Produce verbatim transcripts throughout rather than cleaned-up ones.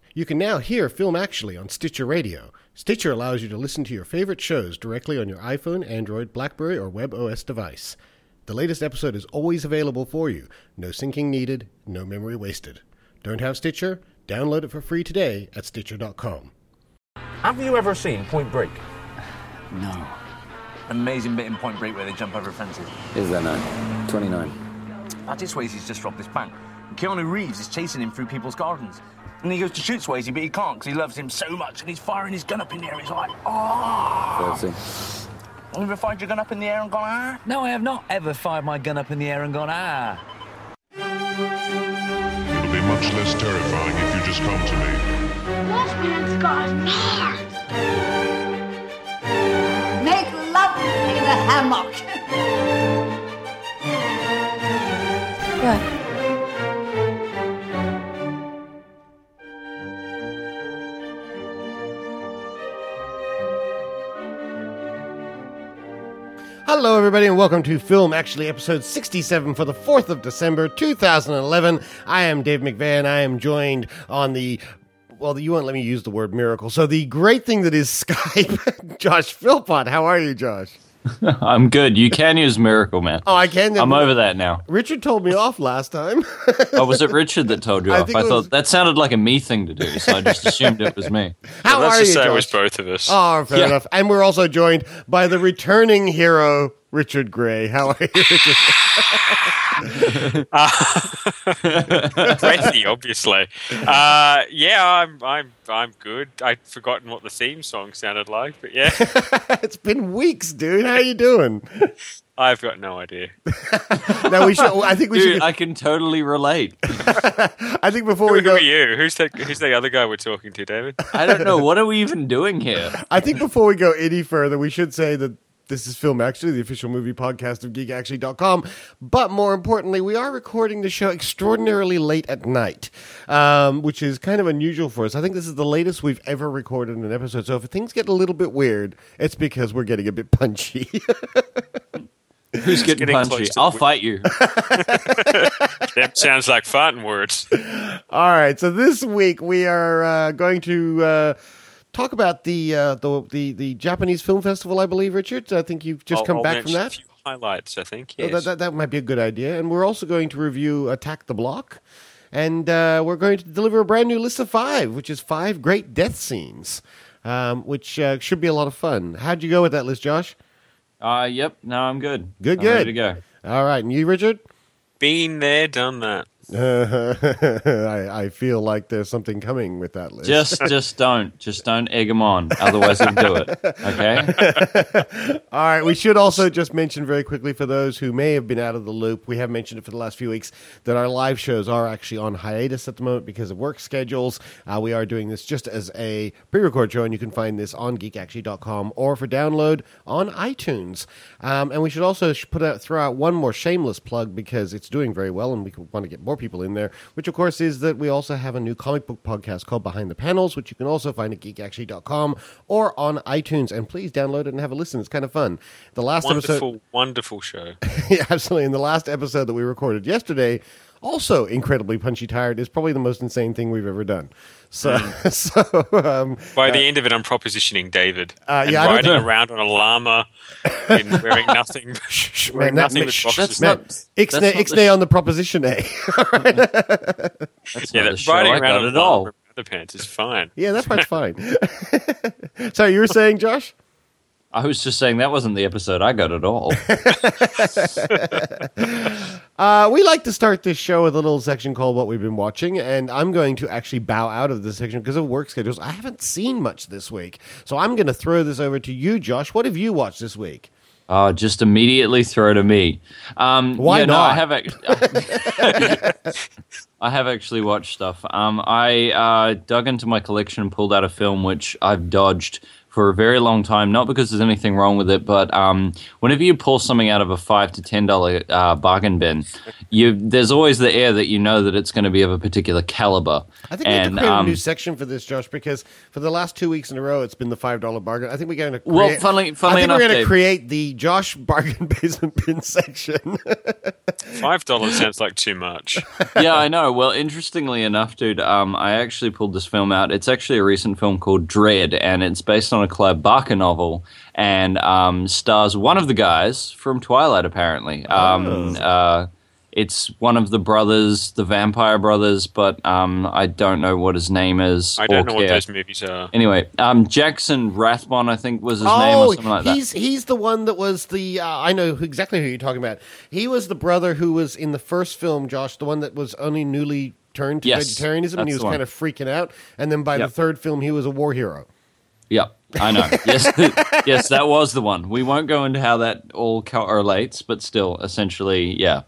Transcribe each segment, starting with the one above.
You can now hear Film Actually on Stitcher Radio. Stitcher allows you to listen to your favorite shows directly on your iPhone, Android, BlackBerry, or WebOS device. The latest episode is always available for you. No syncing needed, no memory wasted. Don't have Stitcher? Download it for free today at Stitcher dot com. Have you ever seen Point Break? No. Amazing bit in Point Break where they jump over fences. Is there nine? twenty-nine. That's it, Swayze's just robbed this bank. Keanu Reeves is chasing him through people's gardens. And he goes to shoot Swayze, but he can't because he loves him so much. And he's firing his gun up in the air. He's like, oh. thirty. Have you ever fired your gun up in the air and gone, ah? No, I have not ever fired my gun up in the air and gone, ah. It'll be much less terrifying if you just come to me. Wolfman's got nards. Make love with me in a hammock. What? Hello, everybody, and welcome to Film Actually, episode sixty-seven for the fourth of December, two thousand eleven. I am Dave McVeigh. I am joined on the, well, you won't let me use the word miracle, so the great thing that is Skype, Josh Philpott. How are you, Josh? I'm good. You can use miracle, man. Oh, I can? I'm over that now. Richard told me off last time. Oh, was it Richard that told you I off? think I it thought was- that sounded like a me thing to do, so I just assumed it was me. How Let's are just you, say Josh? it was both of us. Oh, fair Yeah. enough. And we're also joined by the returning hero, Richard Gray. How are you, Richard? Plenty, obviously. Uh, yeah, I'm, I'm, I'm good. I'd forgotten what the theme song sounded like, but yeah, It's been weeks, dude. How you doing? I've got no idea. Now we should. I think we Dude, should. I can totally relate. I think before Who, we who go, are you? Who's the Who's the other guy we're talking to, David? I don't know. What are we even doing here? I think before we go any further, we should say that this is Film Actually, the official movie podcast of geek actually dot com. But more importantly, we are recording the show extraordinarily late at night, um, which is kind of unusual for us. I think this is the latest we've ever recorded an episode. So if things get a little bit weird, it's because we're getting a bit punchy. Who's getting, getting punchy? close to I'll the- fight you. That sounds like fighting words. All right, so this week we are uh, going to uh, talk about the, uh, the the the Japanese Film Festival, I believe, Richard. I think you've just I'll, come I'll back from mention that. A few highlights, I think. Oh, Yes. that, that, that might be a good idea. And we're also going to review Attack the Block. And uh, we're going to deliver a brand new list of five, which is five great death scenes, um, which uh, should be a lot of fun. How'd you go with that list, Josh? Uh, yep. No, I'm good. Good, I'm good. ready to go. All right. And you, Richard? Been there, done that. I, I feel like there's something coming with that list. Just, just don't, just don't egg them on. Otherwise, he'll do it. Okay. All right, we should also just mention very quickly for those who may have been out of the loop, we have mentioned it for the last few weeks, that our live shows are actually on hiatus at the moment because of work schedules. Uh, we are doing this just as a pre-record show, and you can find this on geek actually dot com or for download on iTunes. Um, and we should also sh- put out, throw out one more shameless plug because it's doing very well, and we want to get more people in there, which of course is that we also have a new comic book podcast called Behind the Panels, which you can also find at geek actually dot com or on iTunes. And please download it and have a listen. It's kind of fun. The last Wonderful, episode, wonderful show. yeah, absolutely. In the last episode that we recorded yesterday, also incredibly punchy tired, is probably the most insane thing we've ever done. So, Mm. so um, By uh, the end of it, I'm propositioning David Uh, and yeah, I don't riding know. around on a llama and wearing nothing, Shh, wearing man, that- nothing man, but shh, boxes. that's man, not- Ixnay, that's not the Ixnay sh- on the proposition A. That's Yeah, not the that show. riding I around got on it a all. llama with underpants is fine. Yeah, that part's fine. Sorry, you were saying, Josh? I was just saying that wasn't the episode. I got it all. Uh, we like to start this show with a little section called What We've Been Watching, and I'm going to actually bow out of this section because of work schedules. I haven't seen much this week, so I'm going to throw this over to you, Josh. What have you watched this week? Oh, just immediately throw to me. Um, Why yeah, no, not? I have, ac- I have actually watched stuff. Um, I uh, dug into my collection and pulled out a film which I've dodged for a very long time, not because there's anything wrong with it, but um, whenever you pull something out of a five to ten dollar uh, bargain bin, you there's always the air that you know that it's going to be of a particular caliber. I think we have and, to create um, a new section for this, Josh, because for the last two weeks in a row, it's been the five dollar bargain. I think we're going to create, Well, funnily- funnily I think enough, we're going to Dave- create the Josh bargain basement bin section. Five dollars sounds like too much. Yeah, I know. Well, interestingly enough, dude, um, I actually pulled this film out. It's actually a recent film called Dread, and it's based on a Clive Barker novel, and um, stars one of the guys from Twilight, apparently. Um, Oh. uh, it's one of the brothers, the vampire brothers, but um, I don't know what his name is. I don't or know what care. those movies are. Anyway, um, Jackson Rathbone, I think, was his name Oh, or something like that. he's he's the one that was the. Uh, I know who, exactly who you're talking about. He was the brother who was in the first film, Josh, the one that was only newly turned to Yes, vegetarianism, and he that's was the one. kind of freaking out. And then by Yep. the third film, he was a war hero. Yep, I know. Yes, yes, that was the one. We won't go into how that all correlates, but still, essentially, yeah.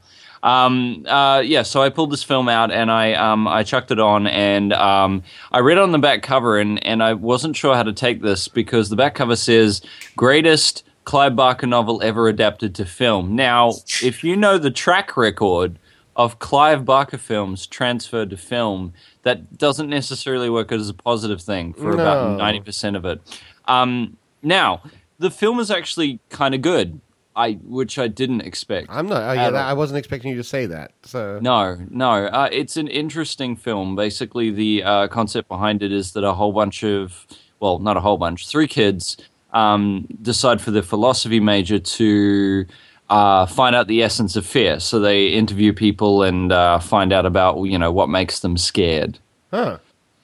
Um, uh, yeah, so I pulled this film out and I um, I chucked it on, and um, I read on the back cover, and, and I wasn't sure how to take this because the back cover says greatest Clive Barker novel ever adapted to film. Now, if you know the track record of Clive Barker films transferred to film, that doesn't necessarily work as a positive thing for No. about ninety percent of it. Um, now, the film is actually kind of good. I which I didn't expect. I'm not. Oh, yeah, at that, all. I wasn't expecting you to say that. So No, no. Uh, it's an interesting film. Basically, the uh, concept behind it is that a whole bunch of, well, not a whole bunch, three kids um, decide for their philosophy major to uh, find out the essence of fear. So they interview people and uh, find out about, you know, what makes them scared. Huh.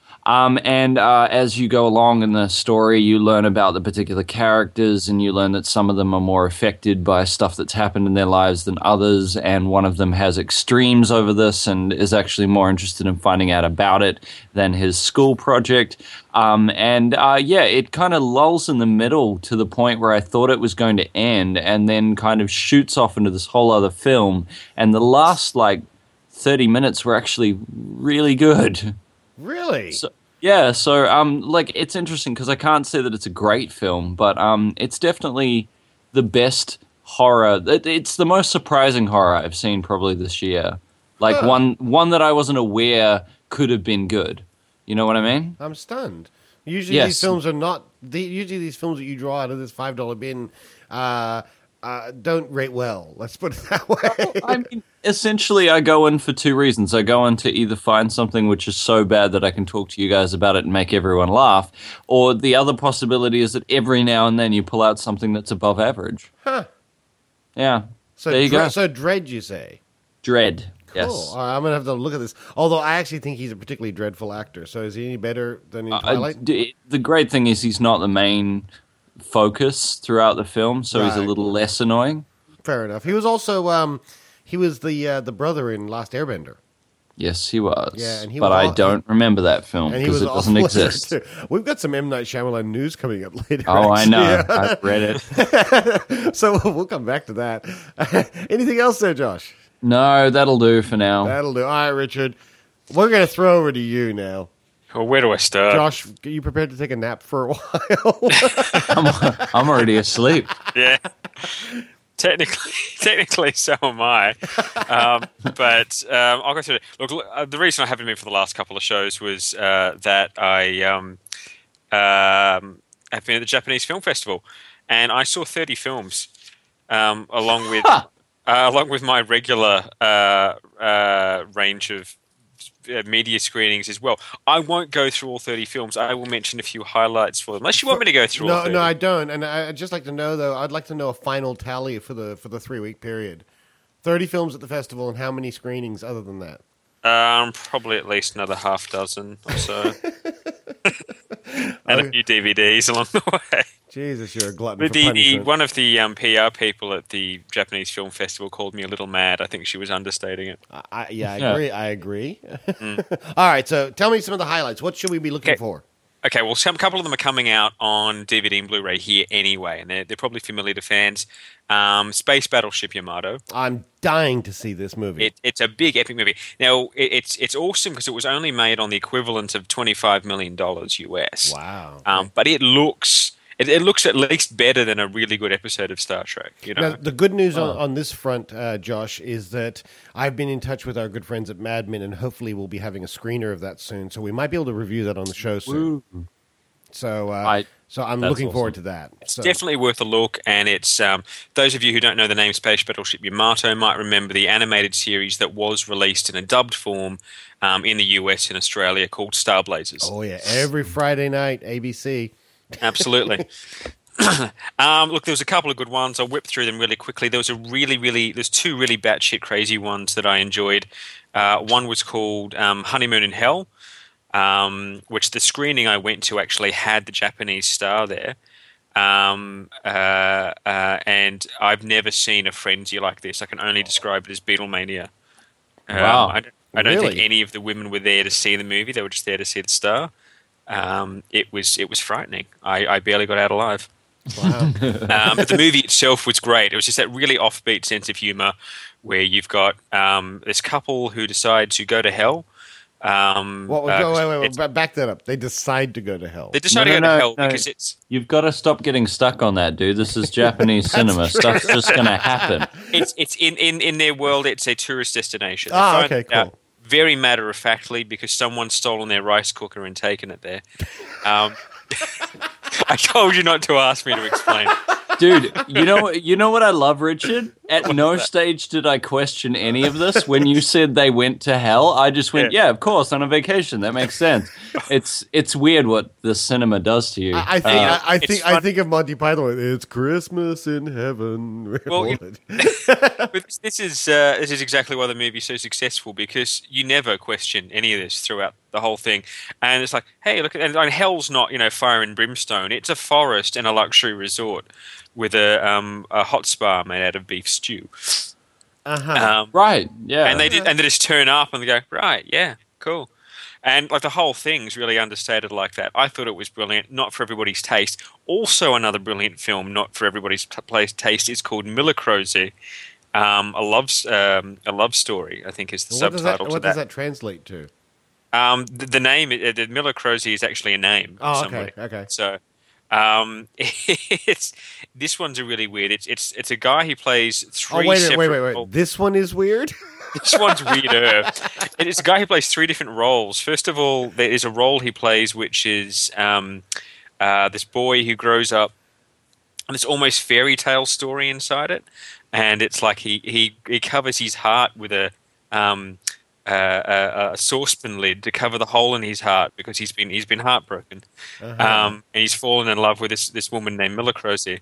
Um, and uh, as you go along in the story, you learn about the particular characters, and you learn that some of them are more affected by stuff that's happened in their lives than others, and one of them has extremes over this and is actually more interested in finding out about it than his school project. Um, and uh, yeah, it kind of lulls in the middle to the point where I thought it was going to end, and then kind of shoots off into this whole other film. And the last, like, thirty minutes were actually really good. Really? So, yeah, so um, like it's interesting because I can't say that it's a great film, but um, it's definitely the best horror. It, it's the most surprising horror I've seen probably this year. Like Huh. one one that I wasn't aware could have been good. You know what I mean? I'm stunned. Usually Yes. these films are not. The, usually these films that you draw out of this five dollar bin uh, uh, don't rate well. Let's put it that way. I mean, essentially, I go in for two reasons. I go in to either find something which is so bad that I can talk to you guys about it and make everyone laugh, or the other possibility is that every now and then you pull out something that's above average. Huh. Yeah. So there you Dre- go. So Dread, you say? Dread. Cool. Yes. All right, I'm gonna have to look at this. Although I actually think he's a particularly dreadful actor. So is he any better than in Uh, Twilight? d- the great thing is he's not the main focus throughout the film, so he's a Right. little less annoying. Fair enough. He was also um, he was the uh, the brother in Last Airbender, Yes, he was. Yeah, and he but was I aw- don't remember that film and he because was it doesn't awful in it, exist. too. We've got some M Night Shyamalan news coming up later. Oh, I actually. know. I've read it. So we'll come back to that. Anything else there, Josh? No, that'll do for now. That'll do. All right, Richard. We're going to throw over to you now. Well, where do I start? Josh, are you prepared to take a nap for a while? I'm, I'm already asleep. Yeah. Technically, technically, so am I. Um, but um, I'll go through it. Look, look, uh, the reason I haven't been for the last couple of shows was uh, that I um, um, have been at the Japanese Film Festival, and I saw thirty films, um, along with uh, along with my regular uh, uh, range of uh, media screenings as well. I won't go through all thirty films. I will mention a few highlights for them, unless you want me to go through all no, thirty. no, I don't. And I- I'd just like to know, though, I'd like to know a final tally for the for the three-week period. thirty films at the festival, and how many screenings other than that? Um, probably at least another half dozen or so, and a few D V Ds along the way. Jesus, you're a glutton But for the, the punishment. one of the um, P R people at the Japanese Film Festival called me a little mad. I think she was understating it. I, yeah, I Yeah. agree. I agree. All right, so tell me some of the highlights. What should we be looking Okay. for? Okay, well, some couple of them are coming out on D V D and Blu-ray here anyway, and they're, they're probably familiar to fans. Um, Space Battleship Yamato. I'm dying to see this movie. It, it's a big, epic movie. Now, it, it's it's awesome because it was only made on the equivalent of twenty-five million dollars U S. wow. Um, but it looks it, it looks at least better than a really good episode of Star Trek. You know, Now, the good news on, on this front, uh, Josh, is that I've been in touch with our good friends at Mad Men, and hopefully we'll be having a screener of that soon. So we might be able to review that on the show soon. So, uh, I- so I'm that's looking awesome. forward to that. So, Definitely worth a look, and it's um, those of you who don't know the name Space Battleship Yamato might remember the animated series that was released in a dubbed form um, in the U S and Australia called Star Blazers. oh yeah, every Friday night, A B C. Absolutely. um, look, there was a couple of good ones. I'll whip through them really quickly. There was a really, really, there's two really batshit crazy ones that I enjoyed. Uh, one was called um, Honeymoon in Hell, um, which the screening I went to actually had the Japanese star there. Um, uh, uh, and I've never seen a frenzy like this. I can only describe it as Beatlemania. Um, Wow. I don't, I don't think Really? any of the women were there to see the movie. They were just there to see the star. Um, it was it was frightening. I, I barely got out alive. Wow. Um, but the movie itself was great. It was just that really offbeat sense of humor where you've got um, this couple who decide to go to hell. Um, Well, uh, go, wait, wait, wait, it's- ba- back that up. They decide to go to hell. They decide No, to no, go to no, hell no. because it's You've got to stop getting stuck on that, dude. This is Japanese cinema. Stuff's just going to happen. it's it's in, in, in their world. It's a tourist destination. They Ah, find okay, it out cool. Very matter of factly because someone's stolen their rice cooker and taken it there. Um, I told you not to ask me to explain. Dude, you know you know what I love, Richard? At no stage did I question any of this. When you said they went to hell, I just went, yeah, of course, on a vacation. That makes sense. It's it's weird what the cinema does to you. I, I think Uh, I, I it's think I fun- think of Monty Python. It's Christmas in heaven. Well, you- But this- this is uh, this is exactly why the movie's so successful because you never question any of this throughout the whole thing, and it's like, hey, look, at, and, and hell's not you know fire and brimstone; it's a forest and a luxury resort with a um, a hot spa made out of beef stew. uh-huh. Um, right, yeah. and they did, and they just turn up and they go, right, yeah, cool. And like the whole thing's really understated like that. I thought it was brilliant, not for everybody's taste. Also, another brilliant film, not for everybody's t- place taste, is called Millicrosy, um, a love s- um, a love story. I think is the what does that subtitle what to does that. that translate to? Um, the, the name, uh, the Millicrosy is actually a name. of Oh, somebody. okay, okay. So, um, it's this one's a really weird. It's it's it's a guy who plays three. Oh wait, separate wait, wait, wait. roles. This one is weird. This one's weirder. It is a guy who plays three different roles. First of all, there is a role he plays which is um, uh, this boy who grows up, and this almost fairy tale story inside it, and it's like he he, he covers his heart with a. Um, uh, a, a saucepan lid to cover the hole in his heart because he's been he's been heartbroken, Uh-huh. um, and he's fallen in love with this this woman named Millicrosy,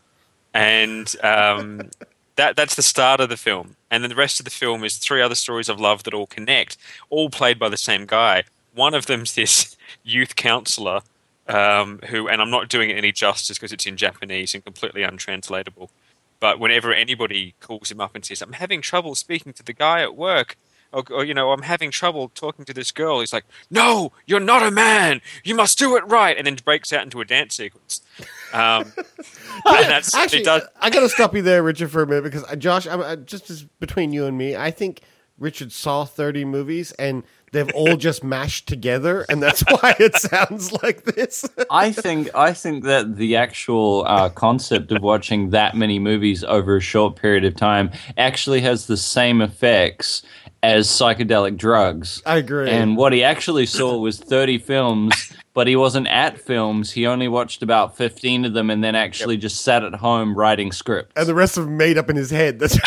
and um, that that's the start of the film. And then the rest of the film is three other stories of love that all connect, all played by the same guy. One of them's this youth counselor um, who, and I'm not doing it any justice because it's in Japanese and completely untranslatable. But whenever anybody calls him up and says, "I'm having trouble speaking to the guy at work," Or, or, you know, I'm having trouble talking to this girl. He's like, no, you're not a man. You must do it right. And then breaks out into a dance sequence. Um, and that's, Actually, it does, I got to stop you there, Richard, for a minute because uh, Josh, I'm, uh, just as between you and me, I think Richard saw thirty movies and they've all just mashed together, and that's why it sounds like this. I think I think that the actual uh, concept of watching that many movies over a short period of time actually has the same effects as psychedelic drugs. I agree. And what he actually saw was thirty films, but he wasn't at films. He only watched about fifteen of them and then actually yep. just sat at home writing scripts. And the rest of them made up in his head. That's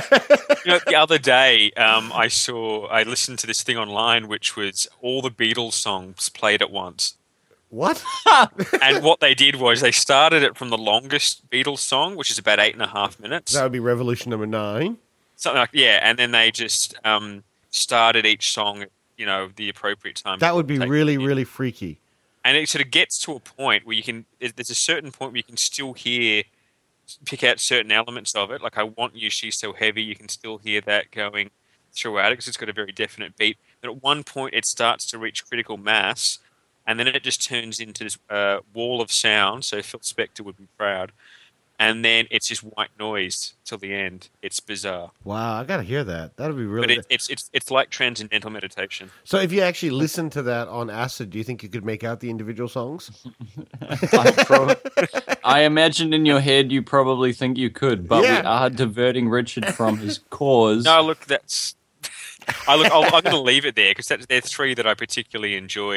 you know, the other day, um, I saw, I listened to this thing online, which was all the Beatles songs played at once. What? And what they did was they started it from the longest Beatles song, which is about eight and a half minutes. That would be Revolution Number Nine. Something like, yeah, and then they just um, started each song at, you know, the appropriate time. That would be really, really freaky. And it sort of gets to a point where you can, there's a certain point where you can still hear, pick out certain elements of it. Like, I Want You, She's So Heavy, you can still hear that going throughout it because it's got a very definite beat. But at one point it starts to reach critical mass, and then it just turns into this uh, wall of sound, so Phil Spector would be proud. And then it's just white noise till the end. It's bizarre. Wow, I gotta hear that. That'd be really. But it, it's it's it's like transcendental meditation. So, if you actually listen to that on acid, do you think you could make out the individual songs? I, pro- I imagine in your head you probably think you could, but Yeah. we are diverting Richard from his cause. No, look, that's. I look. I'll, I'm going to leave it there because they're three that I particularly enjoyed.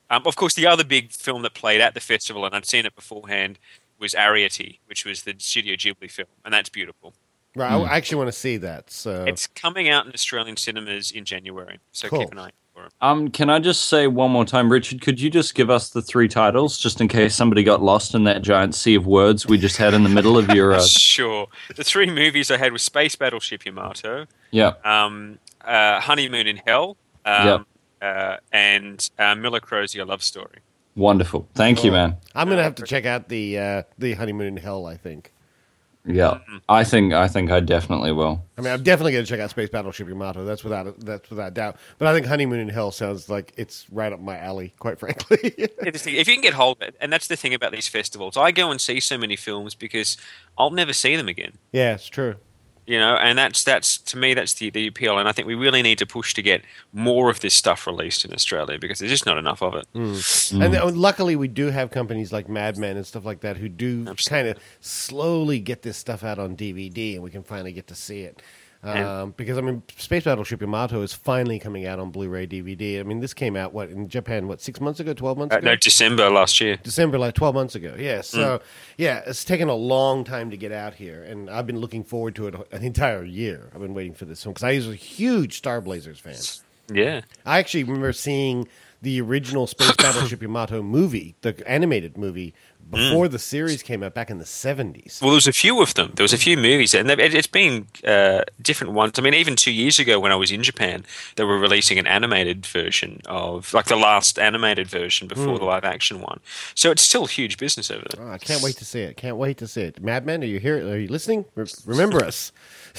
Um, of course, the other big film that played at the festival, and I'd seen it beforehand, was Arrietty, which was the Studio Ghibli film, and that's beautiful. Right, I I actually want to see that. So It's coming out in Australian cinemas in January, so Cool. keep an eye for it. Um, can I just say one more time, Richard? Could you just give us the three titles, just in case somebody got lost in that giant sea of words we just had in the middle of your? Uh... Sure. The three movies I had were Space Battleship Yamato, Yeah. um, uh, Honeymoon in Hell, um, Yep. uh, and uh, Miller Crozier Love Story. Wonderful. Thank you, man. I'm going to have to check out the uh, the Honeymoon in Hell, I think. Yeah, I think I think I definitely will. I mean, I'm definitely going to check out Space Battleship Yamato. That's without that's without doubt. But I think Honeymoon in Hell sounds like it's right up my alley, quite frankly. If you can get hold of it, and that's the thing about these festivals, I go and see so many films because I'll never see them again. Yeah, it's true. You know, and that's that's to me that's the, the appeal, and I think we really need to push to get more of this stuff released in Australia because there's just not enough of it. Mm. And uh, luckily, we do have companies like Mad Men and stuff like that who do kind of slowly get this stuff out on D V D, and we can finally get to see it. Um, Yeah. Because I mean, Space Battleship Yamato is finally coming out on Blu-ray D V D. I mean, this came out what in Japan? What six months ago? Twelve months Uh, ago? no, December last year. December, like twelve months ago. Yeah. So, yeah, it's taken a long time to get out here, and I've been looking forward to it an entire year. I've been waiting for this film because I was a huge Star Blazers fan. Yeah. I actually remember seeing the original Space Battleship Yamato movie, the animated movie, before the series came out back in the seventies. Well, there was a few of them. There was a few movies, and it- it's been uh, different ones. I mean, even two years ago when I was in Japan, they were releasing an animated version of, like the last animated version before Mm. the live action one. So it's still huge business over there. Oh, I can't wait to see it. Can't wait to see it. Madman, are you here? Are you listening? Re- remember us.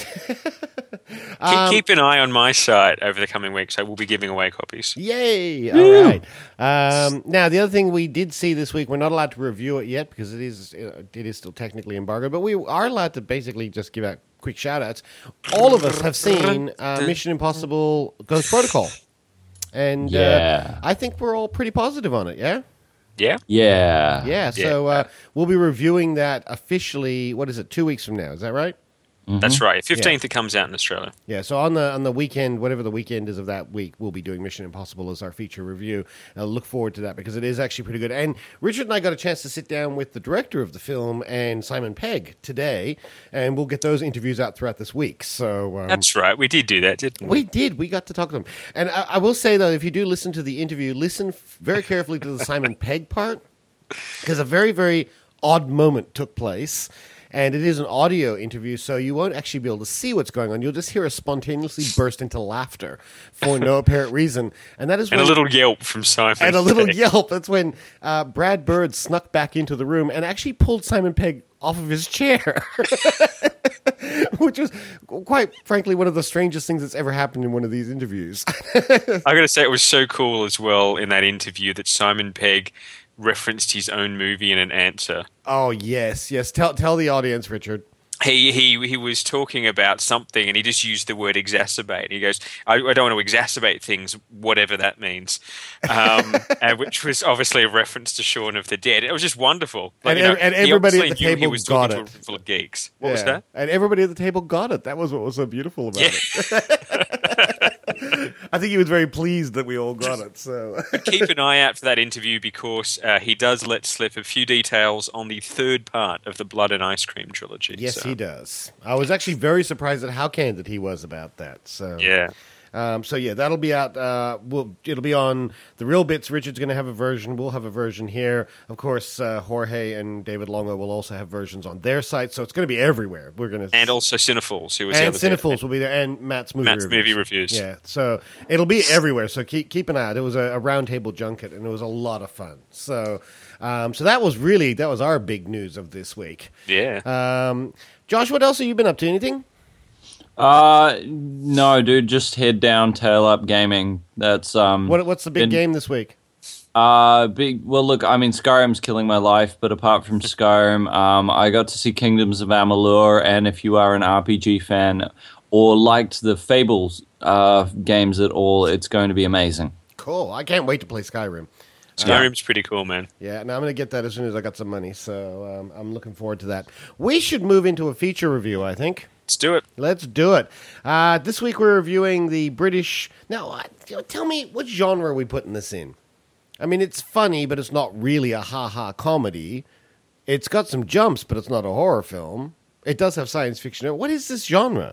Keep, keep an eye on my site over the coming weeks. I will be giving away copies. Yay! All right. Um, now, the other thing we did see this week, we're not allowed to review it yet because it is uh, it is still technically embargoed, but we are allowed to basically just give out quick shout-outs. All of us have seen uh, Mission Impossible Ghost Protocol. And Yeah. uh, I think we're all pretty positive on it, yeah? Yeah? Yeah. Yeah, so uh, we'll be reviewing that officially, what is it, two weeks from now, is that right? That's right. fifteenth it comes out in Australia. Yeah, so on the on the weekend, whatever the weekend is of that week, we'll be doing Mission Impossible as our feature review. I look forward to that because it is actually pretty good. And Richard and I got a chance to sit down with the director of the film and Simon Pegg today, and we'll get those interviews out throughout this week. So um, That's right. We did do that, didn't we? we did. We got to talk to them. And I, I will say, though, if you do listen to the interview, listen f- very carefully to the Simon Pegg part because a very, very odd moment took place. And it is an audio interview, so you won't actually be able to see what's going on. You'll just hear us spontaneously burst into laughter for no apparent reason. And that is And when, a little yelp from Simon. and a little Pegg. yelp. That's when uh, Brad Bird snuck back into the room and actually pulled Simon Pegg off of his chair, which was quite frankly one of the strangest things that's ever happened in one of these interviews. I got to say, it was so cool as well in that interview that Simon Pegg referenced his own movie in an answer. Oh yes, yes. Tell tell the audience, Richard. He he he was talking about something, and he just used the word exacerbate. He goes, "I, I don't want to exacerbate things, whatever that means," um, and which was obviously a reference to Shaun of the Dead. It was just wonderful. And you know, ev- and he everybody at obviously the knew he table was got talking it. to a room full of geeks. What was Yeah. that? And everybody at the table got it. That was what was so beautiful about Yeah. it. I think he was very pleased that we all got it. So Keep an eye out for that interview because uh, he does let slip a few details on the third part of the Blood and Ice Cream trilogy. yes, so, he does. I was actually very surprised at how candid he was about that. So Yeah. Um, so yeah, that'll be out. Uh, we'll, it'll be on the Real Bits. Richard's going to have a version. We'll have a version here. Of course, uh, Jorge and David Longo will also have versions on their site. So it's going to be everywhere. We're going to And also Cinephiles, who was the and other thing. Cinephiles will be there, and Matt's movie Matt's reviews. movie reviews. Yeah, so it'll be everywhere. So keep keep an eye out. It was a, a roundtable junket, and it was a lot of fun. So, um, so that was really that was our big news of this week. Yeah. Um, Josh, what else have you been up to? Anything? Uh, no, dude, just head down, tail up gaming. That's um. What what's the big been- game this week? Uh, big. Well, look, I mean, Skyrim's killing my life, but apart from Skyrim, um, I got to see Kingdoms of Amalur, and if you are an R P G fan or liked the Fables uh games at all, it's going to be amazing. Cool. I can't wait to play Skyrim. Skyrim's pretty cool, man. Yeah, now I'm going to get that as soon as I got some money. So um, I'm looking forward to that. We should move into a feature review, I think. Let's do it. Let's do it. Uh, this week we're reviewing the British. Now, uh, tell me, what genre are we putting this in? I mean, it's funny, but it's not really a ha-ha comedy. It's got some jumps, but it's not a horror film. It does have science fiction. What is this genre?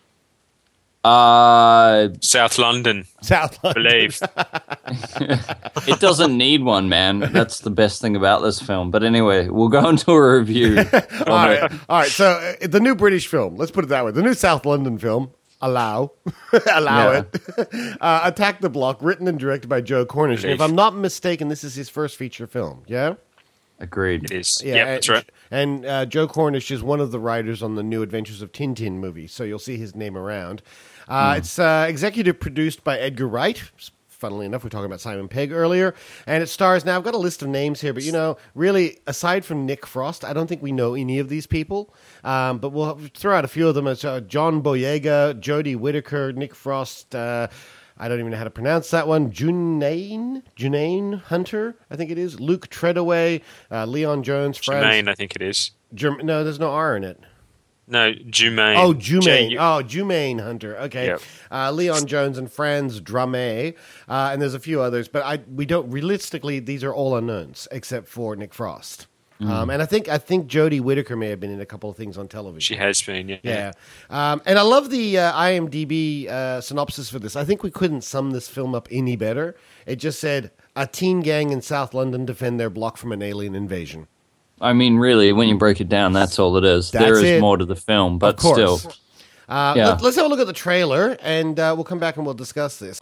Uh, South London. South London. Believe. It doesn't need one, man. That's the best thing about this film. But anyway, we'll go into a review. all right, all right. So uh, the new British film. Let's put it that way. The new South London film. Allow, allow Yeah. it. uh, Attack the Block, written and directed by Joe Cornish. And if I'm not mistaken, this is his first feature film. Yeah. Agreed. It is. Yeah, Yeah, and, that's right. And uh, Joe Cornish is one of the writers on the New Adventures of Tintin movie, so you'll see his name around. Uh, mm. It's uh, executive produced by Edgar Wright. Funnily enough, we were talking about Simon Pegg earlier. And it stars, now I've got a list of names here, but you know, really, aside from Nick Frost, I don't think we know any of these people. Um, but we'll throw out a few of them. It's uh, John Boyega, Jodie Whittaker, Nick Frost, uh, I don't even know how to pronounce that one. Junaine, Junaine Hunter, I think it is. Luke Treadaway, uh, Leon Jones, Franz. Jermaine, I think it is. Germ- no, there's no R in it. No, Jumaine. Oh, Jumaine. J- Oh, Jumaine Hunter. Okay. Yep. Uh, Leon Jones and Franz Dramé. Uh, and there's a few others, but I we don't realistically. These are all unknowns except for Nick Frost. Mm. Um, and I think I think Jodie Whittaker may have been in a couple of things on television. She has been, yeah. Yeah. Um, and I love the uh, IMDb uh, synopsis for this. I think we couldn't sum this film up any better. It just said, a teen gang in South London defend their block from an alien invasion. I mean, really, when you break it down, that's all it is. That's there is it. more to the film, but Of course. still. Uh, Yeah. let, let's have a look at the trailer, and uh, we'll come back and we'll discuss this.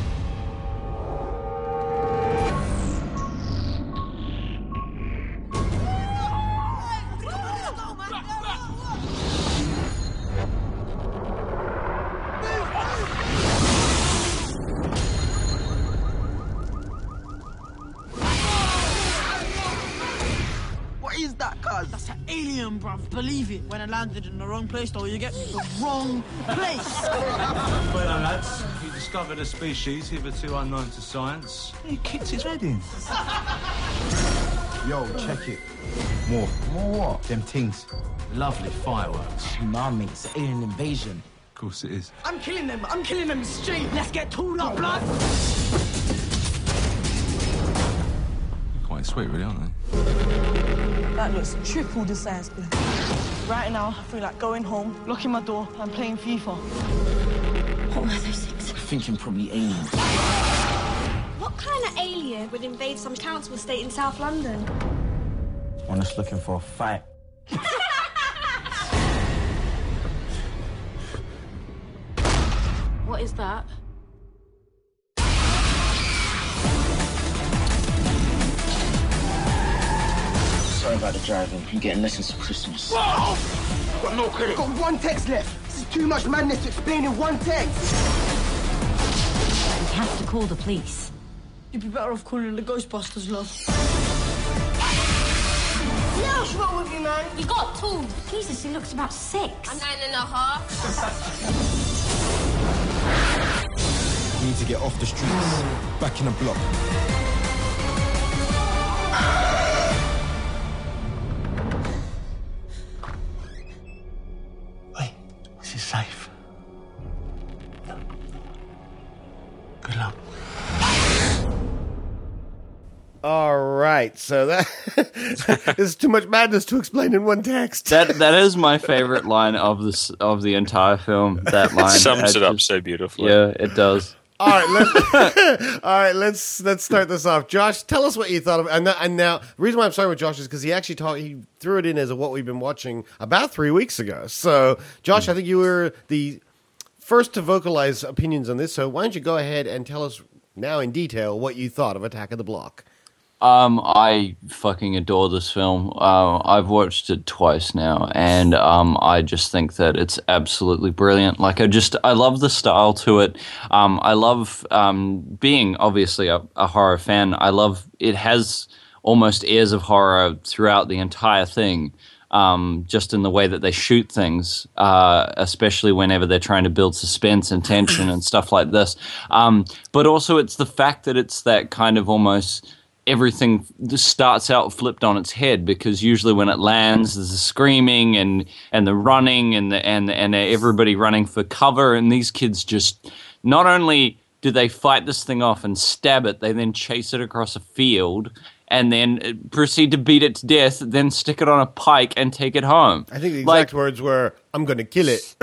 What is that, cuz? That's an alien, bruv. Believe it. When I landed in the wrong place, though, you get me? The wrong place. Well, lads, you discovered a species hitherto unknown to science. He kicked its head in. Yo, check it. More. More what? Them things. Lovely fireworks. Nah, mate, it's an alien invasion. Of course it is. I'm killing them. I'm killing them straight. Let's get tooled up, blood. Quite sweet, really, aren't they? That looks triple the size. Right now, I feel like going home, locking my door, and playing FIFA. What were those things? Thinking probably aliens. What kind of alien would invade some council estate in South London? One that's looking for a fight. What is that? Sorry about the driving. I'm getting lessons for Christmas. Whoa! Got no credit. Got one text left. This is too much madness to explain in one text. We have to call the police. You'd be better off calling the Ghostbusters, love. No, what's wrong with you, man? You got tools. Jesus, he looks about six. I'm nine and a half. We need to get off the streets. Back in the block. Wait, this is safe. Good luck. All right, so that is too much madness to explain in one text. That that is my favorite line of this of the entire film. That line Sums I it up just- so beautifully. Yeah, it does. All right, let's, all right, let's let's start this off. Josh, tell us what you thought of. And, now- and now, the reason why I'm starting with Josh is because he actually talked. He threw it in as a what we've been watching about three weeks ago. So, Josh, I think you were the first to vocalize opinions on this. So, why don't you go ahead and tell us now in detail what you thought of Attack of the Block? Um, I fucking adore this film. Uh, I've watched it twice now, and um, I just think that it's absolutely brilliant. Like, I just, I love the style to it. Um, I love um, being obviously a, a horror fan. I love it has almost airs of horror throughout the entire thing. Um, just in the way that they shoot things, uh, especially whenever they're trying to build suspense and tension and stuff like this. Um, but also, it's the fact that it's that kind of almost. Everything just starts out flipped on its head, because usually when it lands, there's the screaming and, and the running and the, and and everybody running for cover, and these kids just not only do they fight this thing off and stab it? They then chase it across a field and then proceed to beat it to death, then stick it on a pike and take it home. I think the like, exact words were, I'm going to kill it.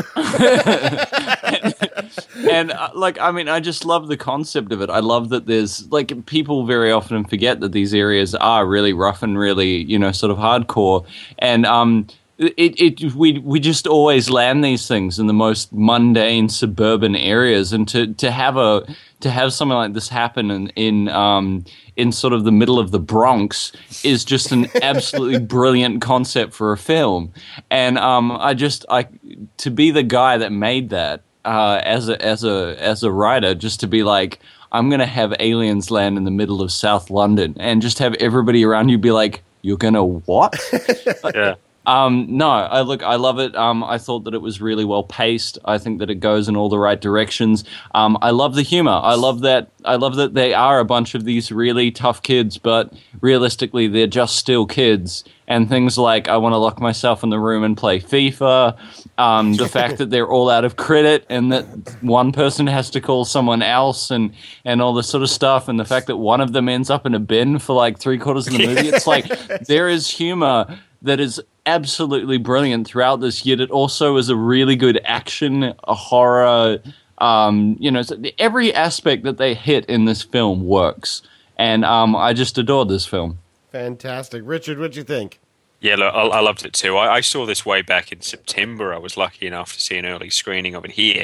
and, and uh, like, I mean, I just love the concept of it. I love that there's, like, people very often forget that these areas are really rough and really, you know, sort of hardcore. And, um... It, it we we just always land these things in the most mundane suburban areas, and to, to have a to have something like this happen in in um in sort of the middle of the Bronx is just an absolutely brilliant concept for a film. And um I just I to be the guy that made that uh as a as a as a writer, just to be like, I'm gonna have aliens land in the middle of South London, and just have everybody around you be like, you're gonna what? Yeah. Um, no, I look, I love it. Um, I thought that it was really well paced. I think that it goes in all the right directions. Um, I love the humor. I love that. I love that they are a bunch of these really tough kids, but realistically, they're just still kids. And things like, I want to lock myself in the room and play FIFA. Um, the fact that they're all out of credit and that one person has to call someone else, and, and all this sort of stuff. And the fact that one of them ends up in a bin for like three quarters of the movie. It's like, there is humor that is absolutely brilliant throughout this, yet it also is a really good action, a horror, um, you know, every aspect that they hit in this film works. And um, I just adored this film. Fantastic. Richard, what'd you think? Yeah, look, I, I loved it too. I, I saw this way back in September. I was lucky enough to see an early screening of it here.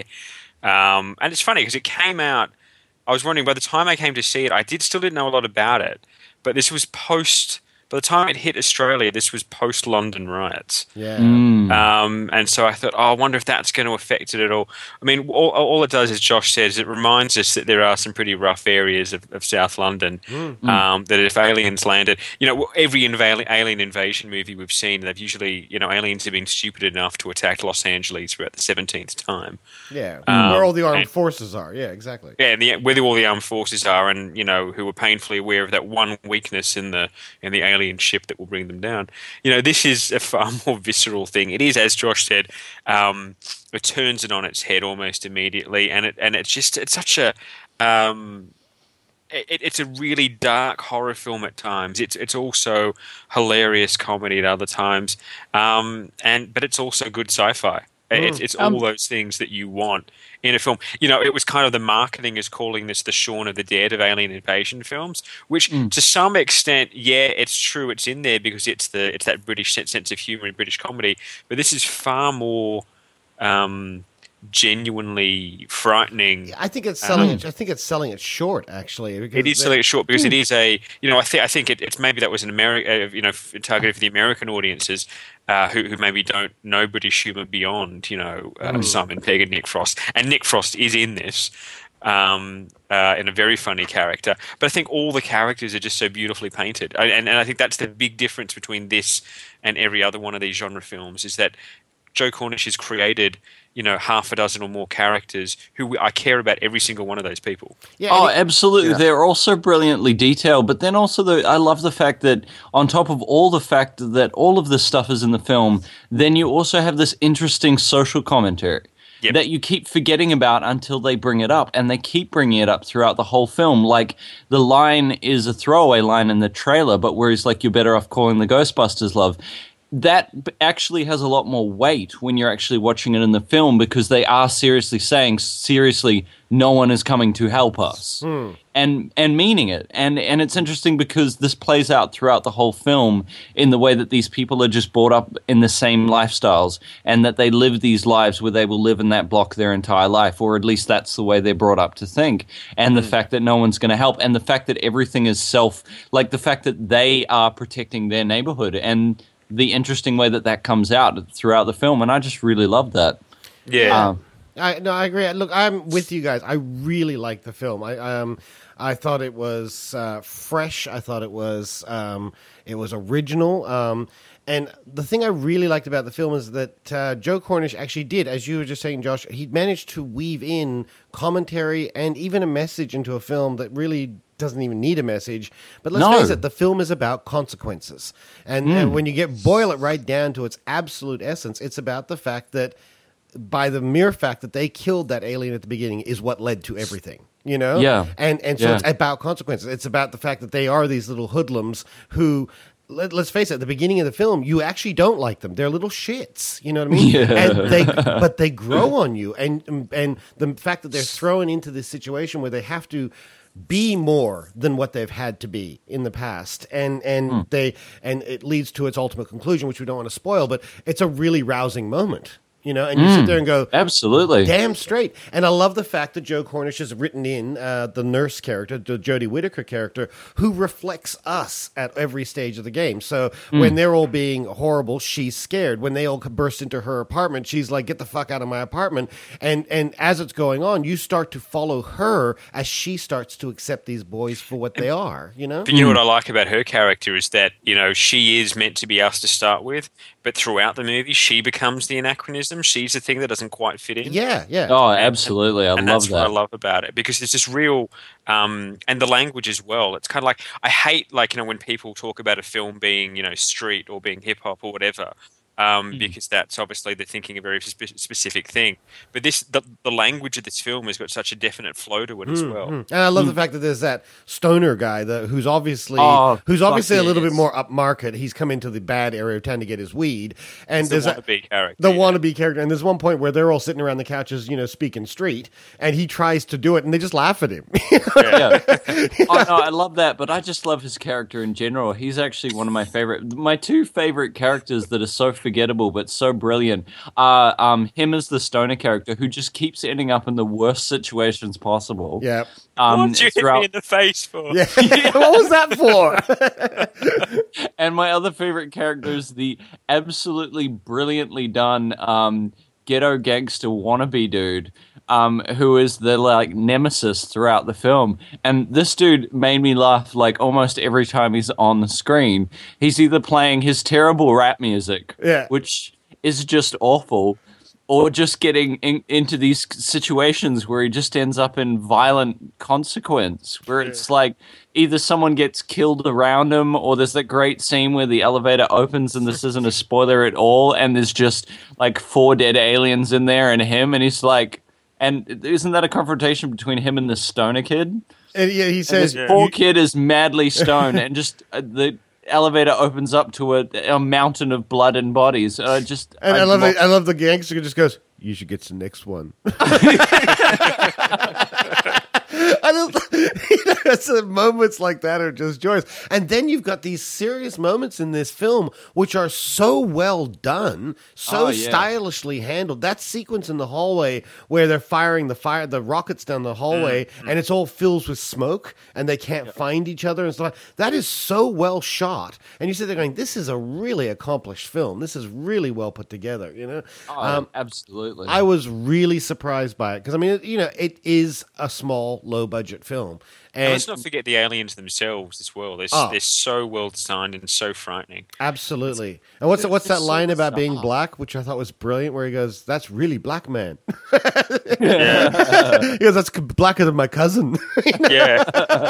Um, and it's funny because it came out, I was wondering, by the time I came to see it, I did still didn't know a lot about it. But this was post... By the time it hit Australia, this was post-London riots. Yeah. Mm. Um, and so I thought, oh, I wonder if that's going to affect it at all. I mean, all, all it does, as Josh says, it reminds us that there are some pretty rough areas of, of South London. Mm. Um, that if aliens landed, you know, every inv- alien invasion movie we've seen, they've usually, you know, aliens have been stupid enough to attack Los Angeles for about the seventeenth time. Yeah, Um, where all the armed and- forces are. Yeah, exactly. Yeah, and the, where all the armed forces are, and you know, who are painfully aware of that one weakness in the in the alien ship that will bring them down. You know, this is a far more visceral thing. It is, as Josh said, um, it turns it on its head almost immediately, and it and it's just it's such a um, it, it's a really dark horror film at times. It's it's also hilarious comedy at other times, um, and but it's also good sci-fi. It's, it's all Um, those things that you want in a film. You know, it was kind of the marketing is calling this the Shaun of the Dead of alien invasion films, which to some extent, yeah, it's true. It's in there because it's the it's that British sense sense of humor in British comedy. But this is far more um, genuinely frightening. I think it's selling. Um, it, I think it's selling it short, actually. Because It is they- selling it short because Hmm. it is a, you know, I think I think it, it's maybe that was an American, uh, you know, f- targeted for the American audiences uh, who who maybe don't know British humor beyond, you know, uh, Hmm. Simon Pegg and Nick Frost, and Nick Frost is in this. Um, uh, in a very funny character, but I think all the characters are just so beautifully painted, I, and and I think that's the big difference between this and every other one of these genre films is that Joe Cornish has created, you know, half a dozen or more characters who I care about every single one of those people. oh, absolutely. They're also brilliantly detailed, but then also the, I love the fact that on top of all the fact that all of this stuff is in the film, then you also have this interesting social commentary. Yep. That you keep forgetting about until they bring it up, and they keep bringing it up throughout the whole film. Like, the line is a throwaway line in the trailer, but where he's like, you're better off calling the Ghostbusters, love. That b- actually has a lot more weight when you're actually watching it in the film, because they are seriously saying, seriously, no one is coming to help us. Hmm. And and meaning it. And and it's interesting because this plays out throughout the whole film in the way that these people are just brought up in the same lifestyles, and that they live these lives where they will live in that block their entire life, or at least that's the way they're brought up to think. And the fact that no one's going to help, and the fact that everything is self, like the fact that they are protecting their neighborhood, and the interesting way that that comes out throughout the film. And I just really love that. Yeah. Um, I no, I agree. Look, I'm with you guys. I really liked the film. I um, I thought it was uh, fresh. I thought it was um, it was original. Um, and the thing I really liked about the film is that uh, Joe Cornish actually did, as you were just saying, Josh, he managed to weave in commentary and even a message into a film that really doesn't even need a message. But let's No. face it, the film is about consequences. And, and when you get boil it right down to its absolute essence, it's about the fact that by the mere fact that they killed that alien at the beginning is what led to everything. You know? Yeah. And and so Yeah. it's about consequences. It's about the fact that they are these little hoodlums who, let, let's face it, at the beginning of the film, you actually don't like them. They're little shits. You know what I mean? Yeah. And they, but they grow on you. And and the fact that they're thrown into this situation where they have to be more than what they've had to be in the past, and and Mm. they and it leads to its ultimate conclusion, which we don't want to spoil, but it's a really rousing moment. You know, and you sit Mm. there and go, Absolutely. damn straight. And I love the fact that Joe Cornish has written in uh, the nurse character, the Jodie Whittaker character, who reflects us at every stage of the game. So Mm. when they're all being horrible, she's scared. When they all burst into her apartment, she's like, get the fuck out of my apartment. And and as it's going on, you start to follow her as she starts to accept these boys for what they are, you know? But you know what I like about her character is that, you know, she is meant to be us to start with, but throughout the movie, she becomes the anachronism. She's the thing that doesn't quite fit in. Yeah, yeah. Oh, absolutely. I and love that's that. what I love about it, because there's this real, um, and the language as well. It's kind of like, I hate, like, you know, when people talk about a film being, you know, street or being hip hop or whatever. Um, Hmm. because that's obviously they're thinking a very spe- specific thing. But this, the, the language of this film has got such a definite flow to it as well. Mhm. And I love the fact that there's that stoner guy that, who's obviously Oh, who's obviously a fuck little bit yes. more upmarket. He's come into the bad area of town to get his weed, and It's the there's that, wannabe character. the yeah. wannabe character. And there's one point where they're all sitting around the couches, you know, speaking street, and he tries to do it, and they just laugh at him. Yeah. Oh, no, I love that, but I just love his character in general. He's actually one of my favorite, my two favorite characters that are so forgettable but so brilliant are um, him as the stoner character who just keeps ending up in the worst situations possible. Yeah. Um, What did you hit throughout- me in the face for? Yeah. What was that for? And my other favorite character is the absolutely brilliantly done um, ghetto gangster wannabe dude, um, who is the like nemesis throughout the film. And this dude made me laugh like almost every time he's on the screen. He's either playing his terrible rap music, Yeah. which is just awful, or just getting in, into these situations where he just ends up in violent consequence, where it's like either someone gets killed around him, or there's that great scene where the elevator opens, and this isn't a spoiler at all, and there's just like four dead aliens in there and him, and he's like, and isn't that a confrontation between him and the stoner kid? And yeah, he And says, this poor kid is madly stoned, and just uh, the elevator opens up to a, a mountain of blood and bodies. Uh, just and I, I love lo- it. I love the gangster who just goes, "You should get the next one." I don't, you know, it's, uh, moments like that are just joyous. And then you've got these serious moments in this film which are so well done, so Oh, yeah. stylishly handled. That sequence in the hallway where they're firing the fire, the rockets down the hallway, Mm-hmm. and it's all fills with smoke, and they can't find each other and stuff. That is so well shot. And you sit there going, "This is a really accomplished film. This is really well put together." You know, Oh, um, absolutely. I was really surprised by it because I mean, it, you know, it is a small, low-budget film, And and let's not forget the aliens themselves as well. They're, Oh. they're so well designed and so frightening. absolutely. And what's what's that it's so line about being bizarre. black, which I thought was brilliant, where he goes, "That's really black, man." Yeah. He goes, "That's c- blacker than my cousin." yeah.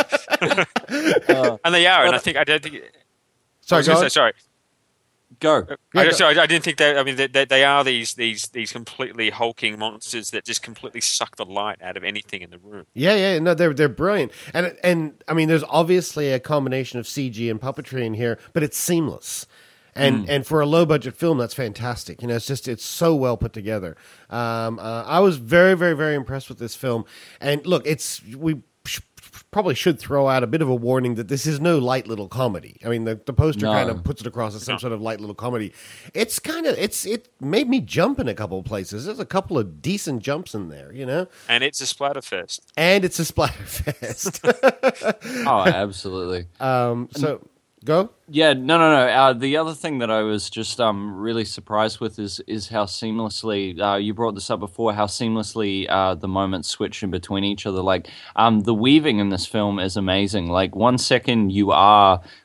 and they are, and I think I don't think. I Sorry, was gonna go say, on. sorry. Go. Yeah, I, go- sorry, I didn't think that. I mean, they, they, they are these these these completely hulking monsters that just completely suck the light out of anything in the room. Yeah, yeah, no, they're they're brilliant, and and I mean, there's obviously a combination of C G and puppetry in here, but it's seamless, and and for a low budget film, that's fantastic. You know, it's just it's so well put together. Um, uh, I was very, very, very impressed with this film, and look, it's we. sh- Probably should throw out a bit of a warning that this is no light little comedy. I mean, the, the poster No. kind of puts it across as some sort of light little comedy. It's kind of it's it made me jump in a couple of places. There's a couple of decent jumps in there, you know, And it's a splatterfest. and it's a splatterfest. Oh, absolutely. Um, so go. Yeah, no, no, no. Uh, the other thing that I was just um, really surprised with is is how seamlessly uh, you brought this up before. How seamlessly uh, the moments switch in between each other. Like um, the weaving in this film is amazing. Like one second you are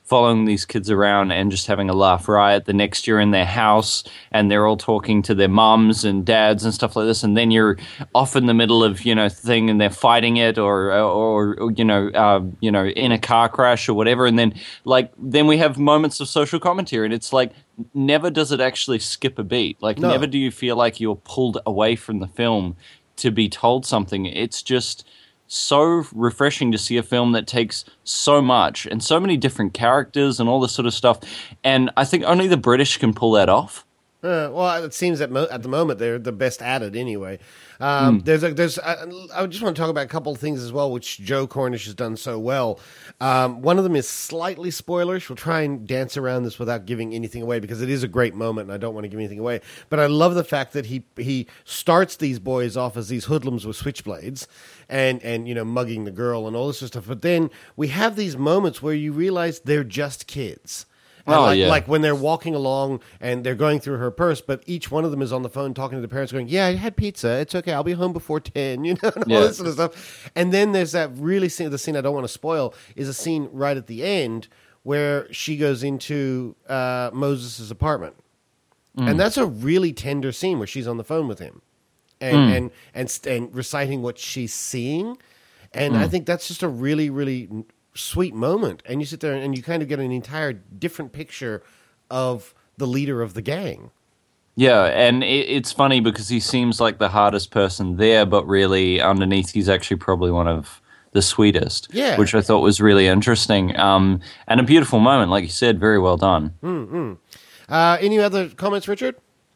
following these kids around and just having a laugh riot. The next you're in their house and they're all talking to their mums and dads and stuff like this, and then you're off in the middle of, you know, thing and they're fighting it, or or, or you know uh, you know in a car crash or whatever, and then like then we have moments of social commentary, and it's like never does it actually skip a beat. Like No. never do you feel like you're pulled away from the film to be told something. It's just so refreshing to see a film that takes so much and so many different characters and all this sort of stuff. And I think only the British can pull that off. Uh, well, it seems that mo- at the moment they're the best at it anyway. Um, Mm. There's a, there's uh, I just want to talk about a couple of things as well, which Joe Cornish has done so well. Um, one of them is slightly spoilerish. We'll try and dance around this without giving anything away because it is a great moment, and I don't want to give anything away. But I love the fact that he he starts these boys off as these hoodlums with switchblades, and and you know mugging the girl and all this sort of stuff. But then we have these moments where you realize they're just kids. And Oh, like, yeah. like when they're walking along and they're going through her purse, but each one of them is on the phone talking to the parents going, yeah, I had pizza. It's okay. I'll be home before ten, you know, and all Yeah. this sort of stuff. And then there's that really scene, the scene I don't want to spoil, is a scene right at the end where she goes into uh, Moses' apartment. Mm. And that's a really tender scene where she's on the phone with him and, Mm. and, and, st- and reciting what she's seeing. And Mm. I think that's just a really, really sweet moment, and you sit there and you kind of get an entire different picture of the leader of the gang. Yeah, and it, it's funny because he seems like the hardest person there, but really underneath he's actually probably one of the sweetest, Yeah. which I thought was really interesting. Um, and a beautiful moment, like you said, very well done. Mm-hmm. Uh, any other comments, Richard?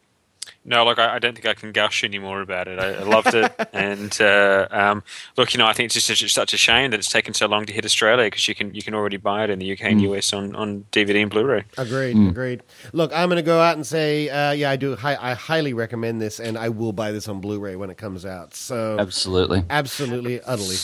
No, look, I, I don't think I can gush anymore about it. I, I loved it, and uh, um, look, you know, I think it's just such, such a shame that it's taken so long to hit Australia because you can you can already buy it in the U K and Mm. U S on, on D V D and Blu-ray. Agreed, Hmm. agreed. Look, I'm going to go out and say, uh, yeah, I do. Hi- I highly recommend this, and I will buy this on Blu-ray when it comes out. So, Absolutely. absolutely, utterly,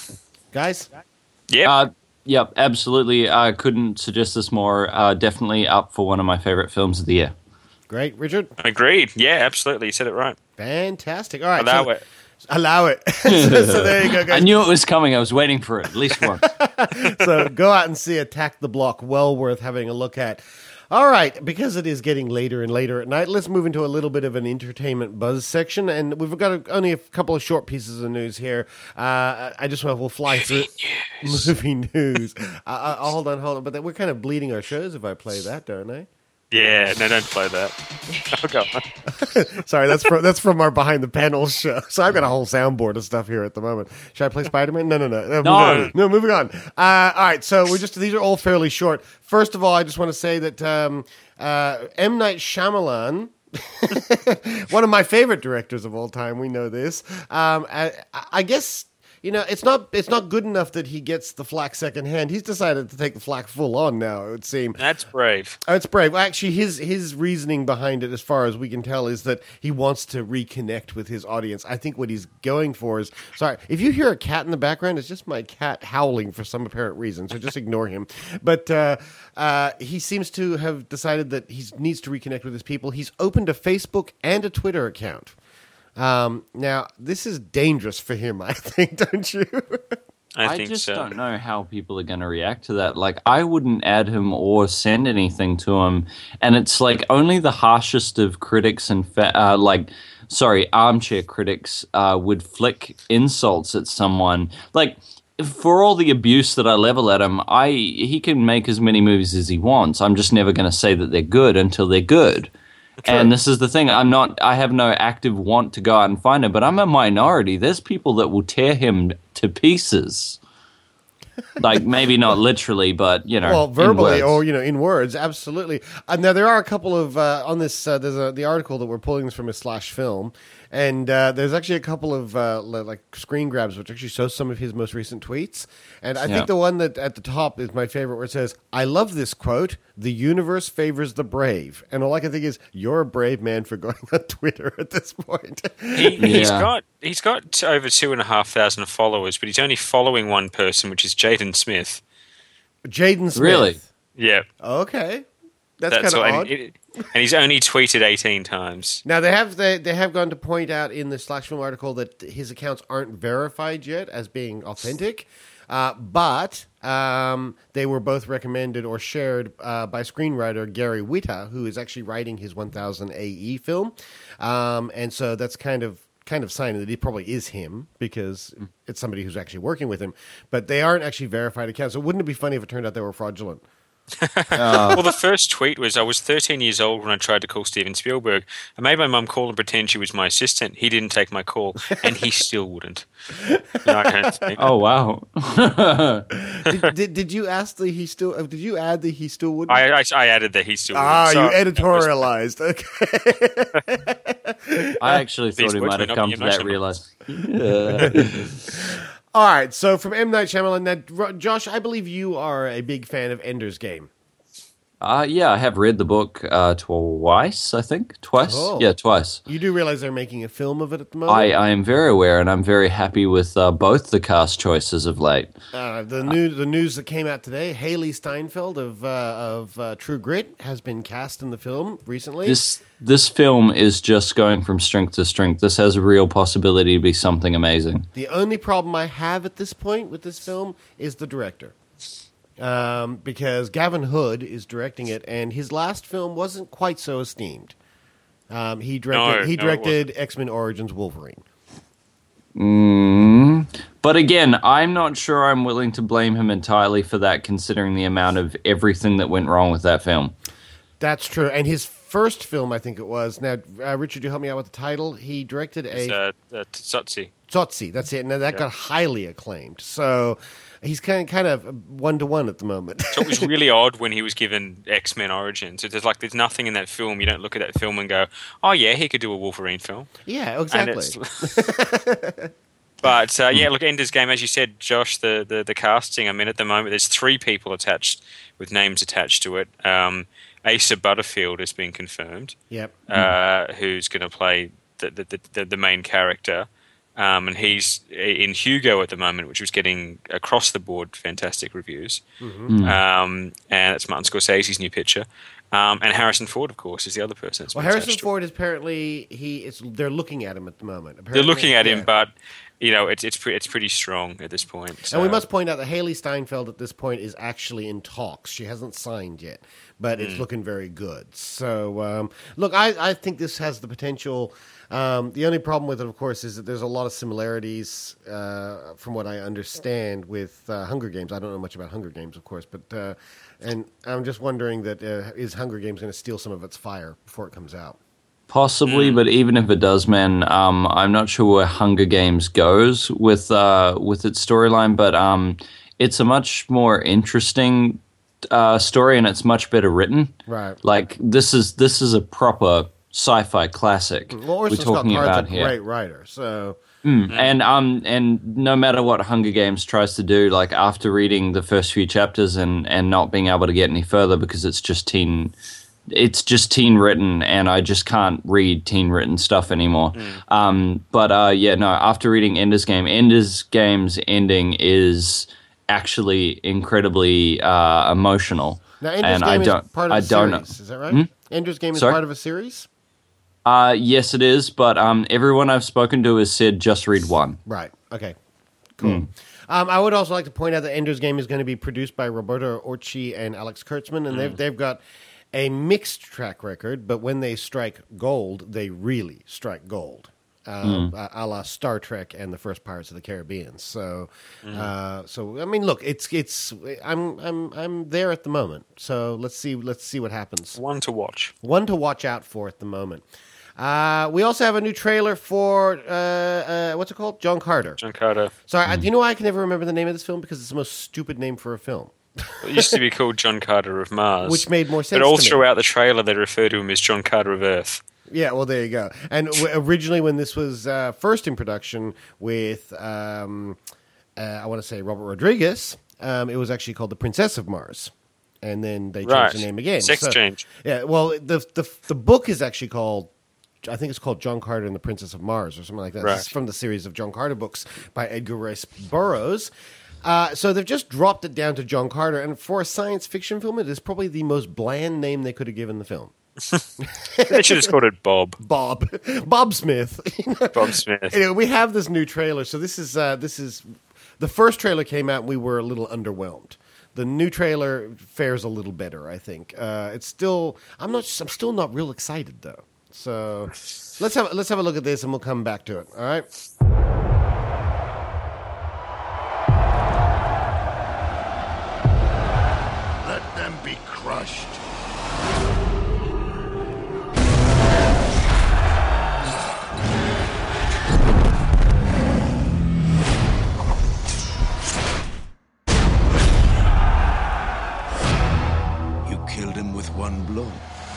guys. Yeah. Uh, yep, absolutely. I couldn't suggest this more. Uh, definitely up for one of my favorite films of the year. Great, Richard. Agreed. Yeah, absolutely. You said it right. Fantastic. All right, Allow so- it. Allow it. so, so there you go, guys. I knew it was coming. I was waiting for it at least once. So go out and see Attack the Block. Well worth having a look at. All right, because it is getting later and later at night, let's move into a little bit of an entertainment buzz section. And we've got a, only a couple of short pieces of news here. Uh, I just want to, we'll fly through movie news. Uh, uh, hold on, hold on. But then we're kind of bleeding our shows if I play that, don't I? Yeah, no, don't play that. Oh, go on. Sorry, that's from that's from our behind the panels show. So I've got a whole soundboard of stuff here at the moment. Should I play Spider Man? No, no, no, no, No. no. Moving on. Uh, all right, so we're just these are all fairly short. First of all, I just want to say that um, uh, M. Night Shyamalan. One of my favorite directors of all time. We know this. Um, I, I guess. You know, it's not it's not good enough that he gets the flack secondhand. He's decided to take the flack full on now, it would seem. That's brave. Oh, it's brave. Well, actually, his his reasoning behind it, as far as we can tell, is that he wants to reconnect with his audience. I think what he's going for is... Sorry, if you hear a cat in the background, it's just my cat howling for some apparent reason, so just ignore him. But uh, uh, he seems to have decided that he needs to reconnect with his people. He's opened a Facebook and a Twitter account. Um, now, this is dangerous for him, I think, don't you? I, I think just so. don't know how people are going to react to that. Like, I wouldn't add him or send anything to him. And it's like only the harshest of critics and, fa- uh, like, sorry, armchair critics uh, would flick insults at someone. Like, for all the abuse that I level at him, I he can make as many movies as he wants. I'm just never going to say that they're good until they're good. True. And this is the thing. I'm not. I have no active want to go out and find him, but I'm a minority. There's people that will tear him to pieces. Like maybe not literally, but you know, well, verbally in or you know, in words, absolutely. Uh, now there are a couple of uh, on this. Uh, there's a, the article that we're pulling this from a Slash Film, and uh, there's actually a couple of uh, like screen grabs which actually show some of his most recent tweets. And I Yeah. think the one that at the top is my favorite, where it says, "I love this quote: the universe favors the brave." And all I can think is, you're a brave man for going on Twitter at this point. He, He's Yeah. got he's got over two and a half thousand followers, but he's only following one person, which is Jaden Smith. Jaden Smith. Really? Yeah, Okay, that's, that's kind all. of And, odd. it, and he's only tweeted eighteen times. Now they have they, they have gone to point out in the Slash Film article that his accounts aren't verified yet as being authentic. Uh, but um, they were both recommended or shared uh, by screenwriter Gary Whitta, who is actually writing his one thousand A E film. Um, and so that's kind of kind of sign that it probably is him because it's somebody who's actually working with him. But they aren't actually verified accounts. So wouldn't it be funny if it turned out they were fraudulent? Uh, well, the first tweet was, I was thirteen years old when I tried to call Steven Spielberg. I made my mum call and pretend she was my assistant. He didn't take my call, and he still wouldn't. No, I don't think. Oh, wow. did, did, did you ask the he still? uh, Did you add the he still wouldn't? I, I, I added that he still wouldn't. Ah, So- you editorialized. Okay. I actually These thought he words might may have not come be to that emotional. realize. All right. So from M. Night Shyamalan, now, Ro- Josh, I believe you are a big fan of Ender's Game. Uh, yeah, I have read the book uh, twice, I think. Twice? Oh. Yeah, twice. You do realize they're making a film of it at the moment? I, I am very aware, and I'm very happy with uh, both the cast choices of late. Uh, the new the news that came out today: Haley Steinfeld of uh, of uh, True Grit has been cast in the film recently. This this film is just going from strength to strength. This has a real possibility to be something amazing. The only problem I have at this point with this film is the director. Um, because Gavin Hood is directing it, and his last film wasn't quite so esteemed. Um, he directed No, he no, it directed X-Men Origins Wolverine. Mm. But again, I'm not sure I'm willing to blame him entirely for that, considering the amount of everything that went wrong with that film. That's true. And his first film, I think it was. Now, uh, Richard, you help me out with the title. He directed a It's uh, uh, Tsotsi. Tsotsi. That's it. Now that Yeah. got highly acclaimed. So he's kind of kind of one to one at the moment. So it was really odd when he was given X-Men Origins. It's like there's nothing in that film. You don't look at that film and go, "Oh yeah, he could do a Wolverine film." Yeah, And exactly. it's- But uh, yeah, look, Ender's Game, as you said, Josh, the, the, the casting. I mean, at the moment, there's three people attached with names attached to it. Um, Asa Butterfield has been confirmed. Yep. Uh, who's going to play the the, the the main character? Um, and he's in Hugo at the moment, which was getting across the board fantastic reviews. Mhm. Um, and it's Martin Scorsese's new picture. Um, and Harrison Ford, of course, is the other person. That's Well, been Harrison attached to it. Ford is apparently he. It's they're looking at him at the moment. They're Apparently- looking at him, yeah. but you know, it's it's pre- it's pretty strong at this point. So. And we must point out that Haley Steinfeld at this point is actually in talks. She hasn't signed yet, but it's Mm. looking very good. So, um, look, I, I think this has the potential. Um, the only problem with it, of course, is that there's a lot of similarities, uh, from what I understand, with uh, Hunger Games. I don't know much about Hunger Games, of course, but uh, and I'm just wondering that uh, is Hunger Games going to steal some of its fire before it comes out? Possibly, but even if it does, man, um, I'm not sure where Hunger Games goes with uh, with its storyline. But um, it's a much more interesting uh, story, and it's much better written. Right. Like this is this is a proper sci-fi classic Well, we're Orson Scott talking Card's about a here. great writer, so. Mm. And um and no matter what Hunger Games tries to do, like after reading the first few chapters and, and not being able to get any further because it's just teen, it's just teen written, and I just can't read teen written stuff anymore. Mm. Um, but uh, yeah, no. After reading Ender's Game, Ender's Game's ending is actually incredibly uh, emotional. Now, Ender's and Game I don't, is part of I a don't series, know. is that right? Hmm? Ender's Game is Sorry? part of a series? Uh, yes, it is. But um, everyone I've spoken to has said just read one. Right. Okay. Cool. Hmm. Um, I would also like to point out that Ender's Game is going to be produced by Roberto Orci and Alex Kurtzman, and they've they've got a mixed track record, but when they strike gold, they really strike gold. Um, Mm. a, a la Star Trek and the first Pirates of the Caribbean. So, Mm. uh, so I mean, look, it's it's I'm I'm I'm there at the moment. So let's see let's see what happens. One to watch. One to watch out for at the moment. Uh, we also have a new trailer for uh, uh, what's it called? John Carter. John Carter. Sorry, I, do you know why I can never remember the name of this film? Because it's the most stupid name for a film. It used to be called John Carter of Mars, Which made more sense But all to me. throughout the trailer, they refer to him as John Carter of Earth. Yeah, well, there you go. And w- originally, when this was uh, first in production with, um, uh, I want to say Robert Rodriguez, um, it was actually called The Princess of Mars. And then they changed Right. the name again. Sex So- change. Yeah, well, the, the the book is actually called, I think it's called John Carter and the Princess of Mars or something like that. Right. This is from the series of John Carter books by Edgar Rice Burroughs. Uh, so they've just dropped it down to John Carter, and for a science fiction film, it is probably the most bland name they could have given the film. They should have called it Bob. Bob, Bob Smith. Bob Smith. Anyway, we have this new trailer. So this is uh, this is The first trailer came out and we were a little underwhelmed. The new trailer fares a little better, I think. Uh, it's still, I'm not, I'm still not real excited though. So let's have let's have a look at this and we'll come back to it. All right. Let them be crushed. You killed him with one blow.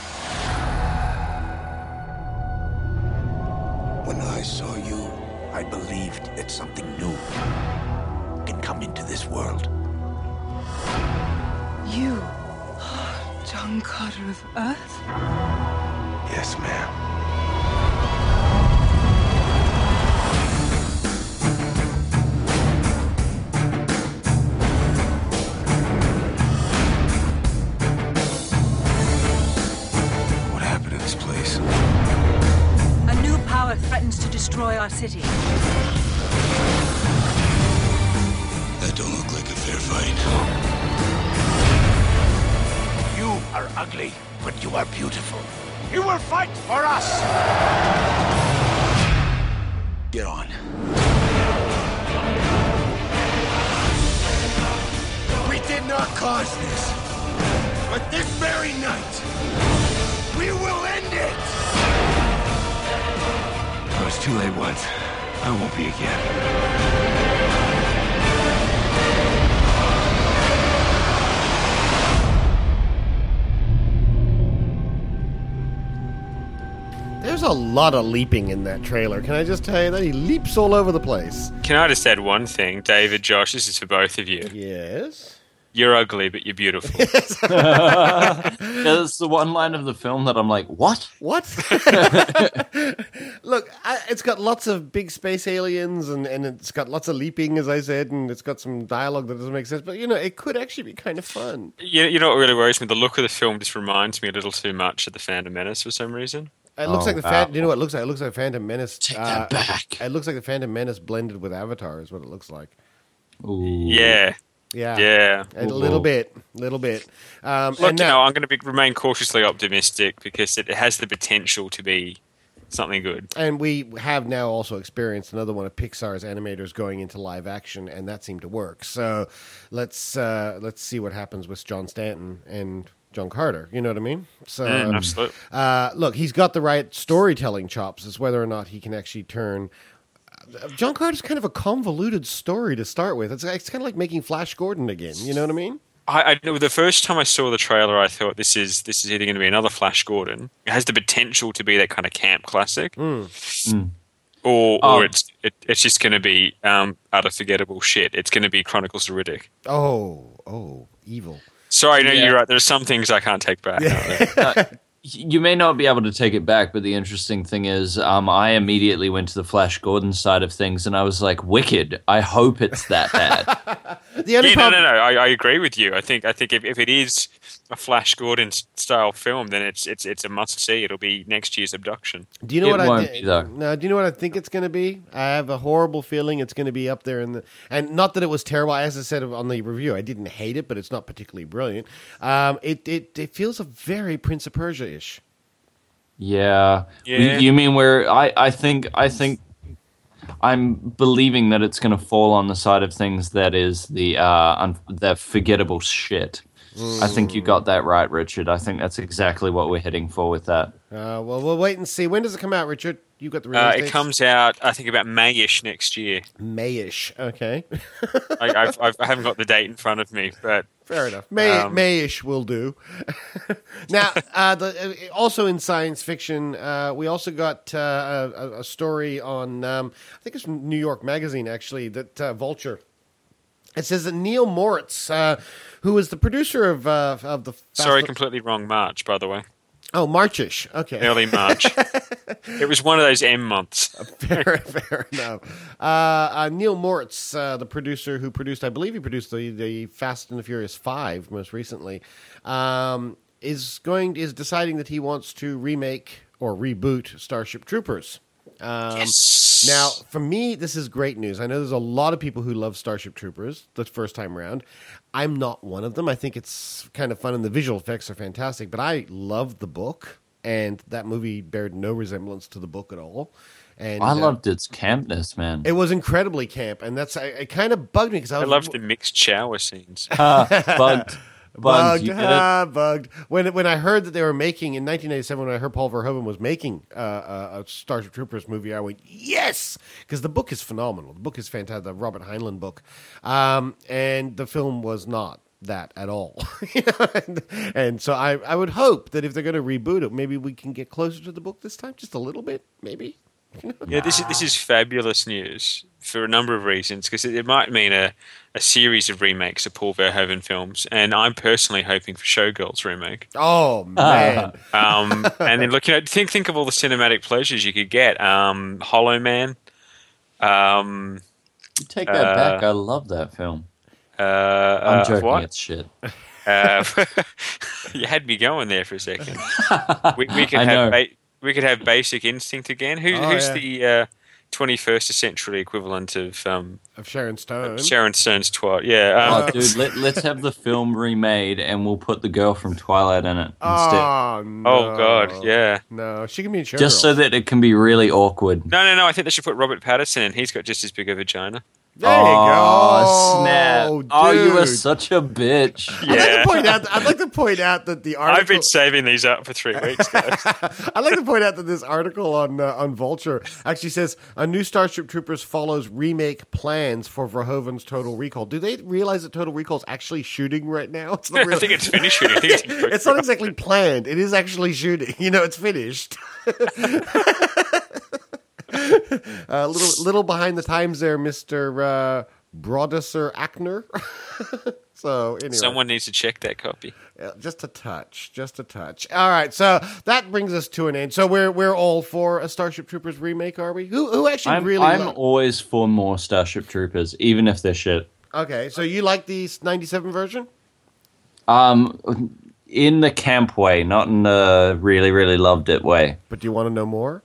When I saw you, I believed that something new can come into this world. You, John Carter of Earth? Yes, ma'am. What happened to this place? A new power threatens to destroy our city. That don't look like a fair fight. You are ugly, but you are beautiful. You will fight for us! Get on. We did not cause this, but this very night, we will end it! I was too late once. I won't be again. There's a lot of leaping in that trailer. Can I just tell you that? He leaps all over the place. Can I just add one thing? David, Josh, this is for both of you. Yes? You're ugly, but you're beautiful. Yeah, that's the one line of the film that I'm like, what? What? Look, I, it's got lots of big space aliens, and, and it's got lots of leaping, as I said, and it's got some dialogue that doesn't make sense. But, you know, it could actually be kind of fun. You, you know what really worries me? The look of the film just reminds me a little too much of The Phantom Menace for some reason. It looks Oh, like the wow. Phantom, you know what it looks like? It looks like Phantom Menace. Take uh, that back. It looks like the Phantom Menace blended with Avatar is what it looks like. Ooh. Yeah. Yeah. Yeah. A little bit. little bit. Um, Look, and you now, know, I'm going to be, remain cautiously optimistic because it has the potential to be something good. And we have now also experienced another one of Pixar's animators going into live action, and that seemed to work. So let's uh, let's see what happens with John Stanton and John Carter. You know what I mean? So Mm, absolutely. Uh, look, he's got the right storytelling chops. It's whether or not he can actually turn. John Carter's kind of a convoluted story to start with. It's, it's kind of like making Flash Gordon again. You know what I mean? I, I know the first time I saw the trailer, I thought this is this is either going to be another Flash Gordon. It has the potential to be that kind of camp classic, Mm. Mm. or or Um, it's it, it's just going to be um, utter forgettable shit. It's going to be Chronicles of Riddick. Oh, oh, evil. Sorry, no, Yeah. you're right. There's some things I can't take back. Uh, you may not be able to take it back, but the interesting thing is, um, I immediately went to the Flash Gordon side of things, and I was like, "Wicked! I hope it's that bad." The only yeah, no, problem- no, no. I, I agree with you. I think I think if, if it is a Flash Gordon s- style film, then it's it's it's a must see. It'll be next year's Abduction. Do you know It what I won't thi- be, though. No, do you know what I think it's going to be? I have a horrible feeling it's going to be up there in the and not that it was terrible. As I said on the review, I didn't hate it, but it's not particularly brilliant. Um, it it it feels a very Prince of Persia ish. Yeah. Yeah. You- You mean where I, I think I think I'm believing that it's going to fall on the side of things that is the uh un- the forgettable shit. I think you got that right, Richard. I think that's exactly what we're heading for with that. Uh, well, we'll wait and see. When does it come out, Richard? You got the release Uh, it dates? comes out, I think, about Mayish next year. Mayish. Okay, I, I've, I've, I haven't got the date in front of me, but fair enough. May Um, Mayish will do. Now, uh, the, uh, also in science fiction, uh, we also got uh, a, a story on. Um, I think it's from New York Magazine, actually. That uh, Vulture. It says that Neil Moritz, uh, who is the producer of uh, of the Fast sorry, F- completely wrong March, by the way. oh Marchish, okay, Early March. It was one of those M months. fair, fair enough. Uh, uh, Neil Moritz, uh, the producer who produced, I believe he produced the, the Fast and the Furious Five most recently, um, is going is deciding that he wants to remake or reboot Starship Troopers. Um, Yes. Now, for me, this is great news. I know there's a lot of people who love Starship Troopers the first time around. I'm not one of them. I think it's kind of fun and the visual effects are fantastic, but I love the book, and that movie bared no resemblance to the book at all. And I uh, loved its campness, man. it. Was incredibly camp, and that's I, it. Kind of bugged me because I I was loved the mixed shower scenes. Ah, bugged. Bugged. Bugged, You get ah, bugged. When when I heard that they were making in nineteen eighty-seven, when I heard Paul Verhoeven was making uh, a, a Starship Troopers movie, I went yes, because the book is phenomenal. The book is fantastic. The Robert Heinlein book, um, and the film was not that at all. You know? and, and so I I would hope that if they're going to reboot it, maybe we can get closer to the book this time, just a little bit, maybe. Yeah, this is this is fabulous news for a number of reasons, because it, it might mean a, a series of remakes of Paul Verhoeven films, and I'm personally hoping for Showgirls remake. Oh man! um, and then look, you know, think think of all the cinematic pleasures you could get. Um, Hollow Man. Um, You take that uh, back. I love that film. Uh, I'm uh, joking. what? It's shit. Uh, you had me going there for a second. We, we could I have know. ba- we could have Basic Instinct again. Who, Oh, who's yeah. the uh, twenty-first century equivalent of um, Of Sharon Stone. Sharon Stone's twat? Yeah. Um, Oh, dude, let, let's have the film remade, and we'll put the girl from Twilight in it instead. Oh, no. Oh, God, yeah. No, she can be in Showgirls. Just so that it can be really awkward. No, no, no. I think they should put Robert Pattinson in. He's got just as big of a vagina. There you Oh, go. snap. Oh, you are dude. such a bitch. I'd like to point out. I'd like to point out that the article. I've been saving these up for three weeks, guys. I'd like to point out that this article on uh, on Vulture actually says a new Starship Troopers follows remake plans for Verhoeven's Total Recall. Do they realize that Total Recall is actually shooting right now? It's I think it's finished shooting. I think it's, it's not exactly planned. It is actually shooting. You know, it's finished. A uh, little little behind the times there, Mister Uh, Brodesser Ackner. So anyway, Someone needs to check that copy. Yeah, just a touch, just a touch. All right, so that brings us to an end. So we're we're all for a Starship Troopers remake, are we? Who who actually I'm, really? I'm lo- always for more Starship Troopers, even if they're shit. okay, so you like the ninety-seven version? Um, in the camp way, not in the really, really loved it way. But do you want to know more?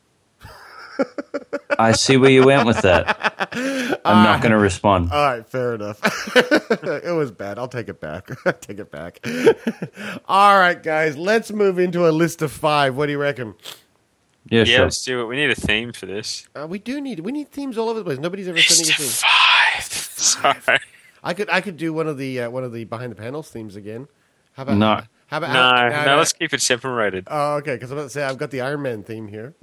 I see where you went with that. I'm not going to respond. All right, fair enough. It was bad. I'll take it back. Take it back. All right, guys, let's move into a list of five. What do you reckon? Yeah, Yeah, sure. let's do it. We need a theme for this. Uh, we do need we need themes all over the place. Nobody's ever sending a theme. Five. Sorry. I could I could do one of the uh, one of the behind the panels themes again. How about No. How about No, no, let's keep it separated. Oh, okay. Because I'm about to say I've got the Iron Man theme here.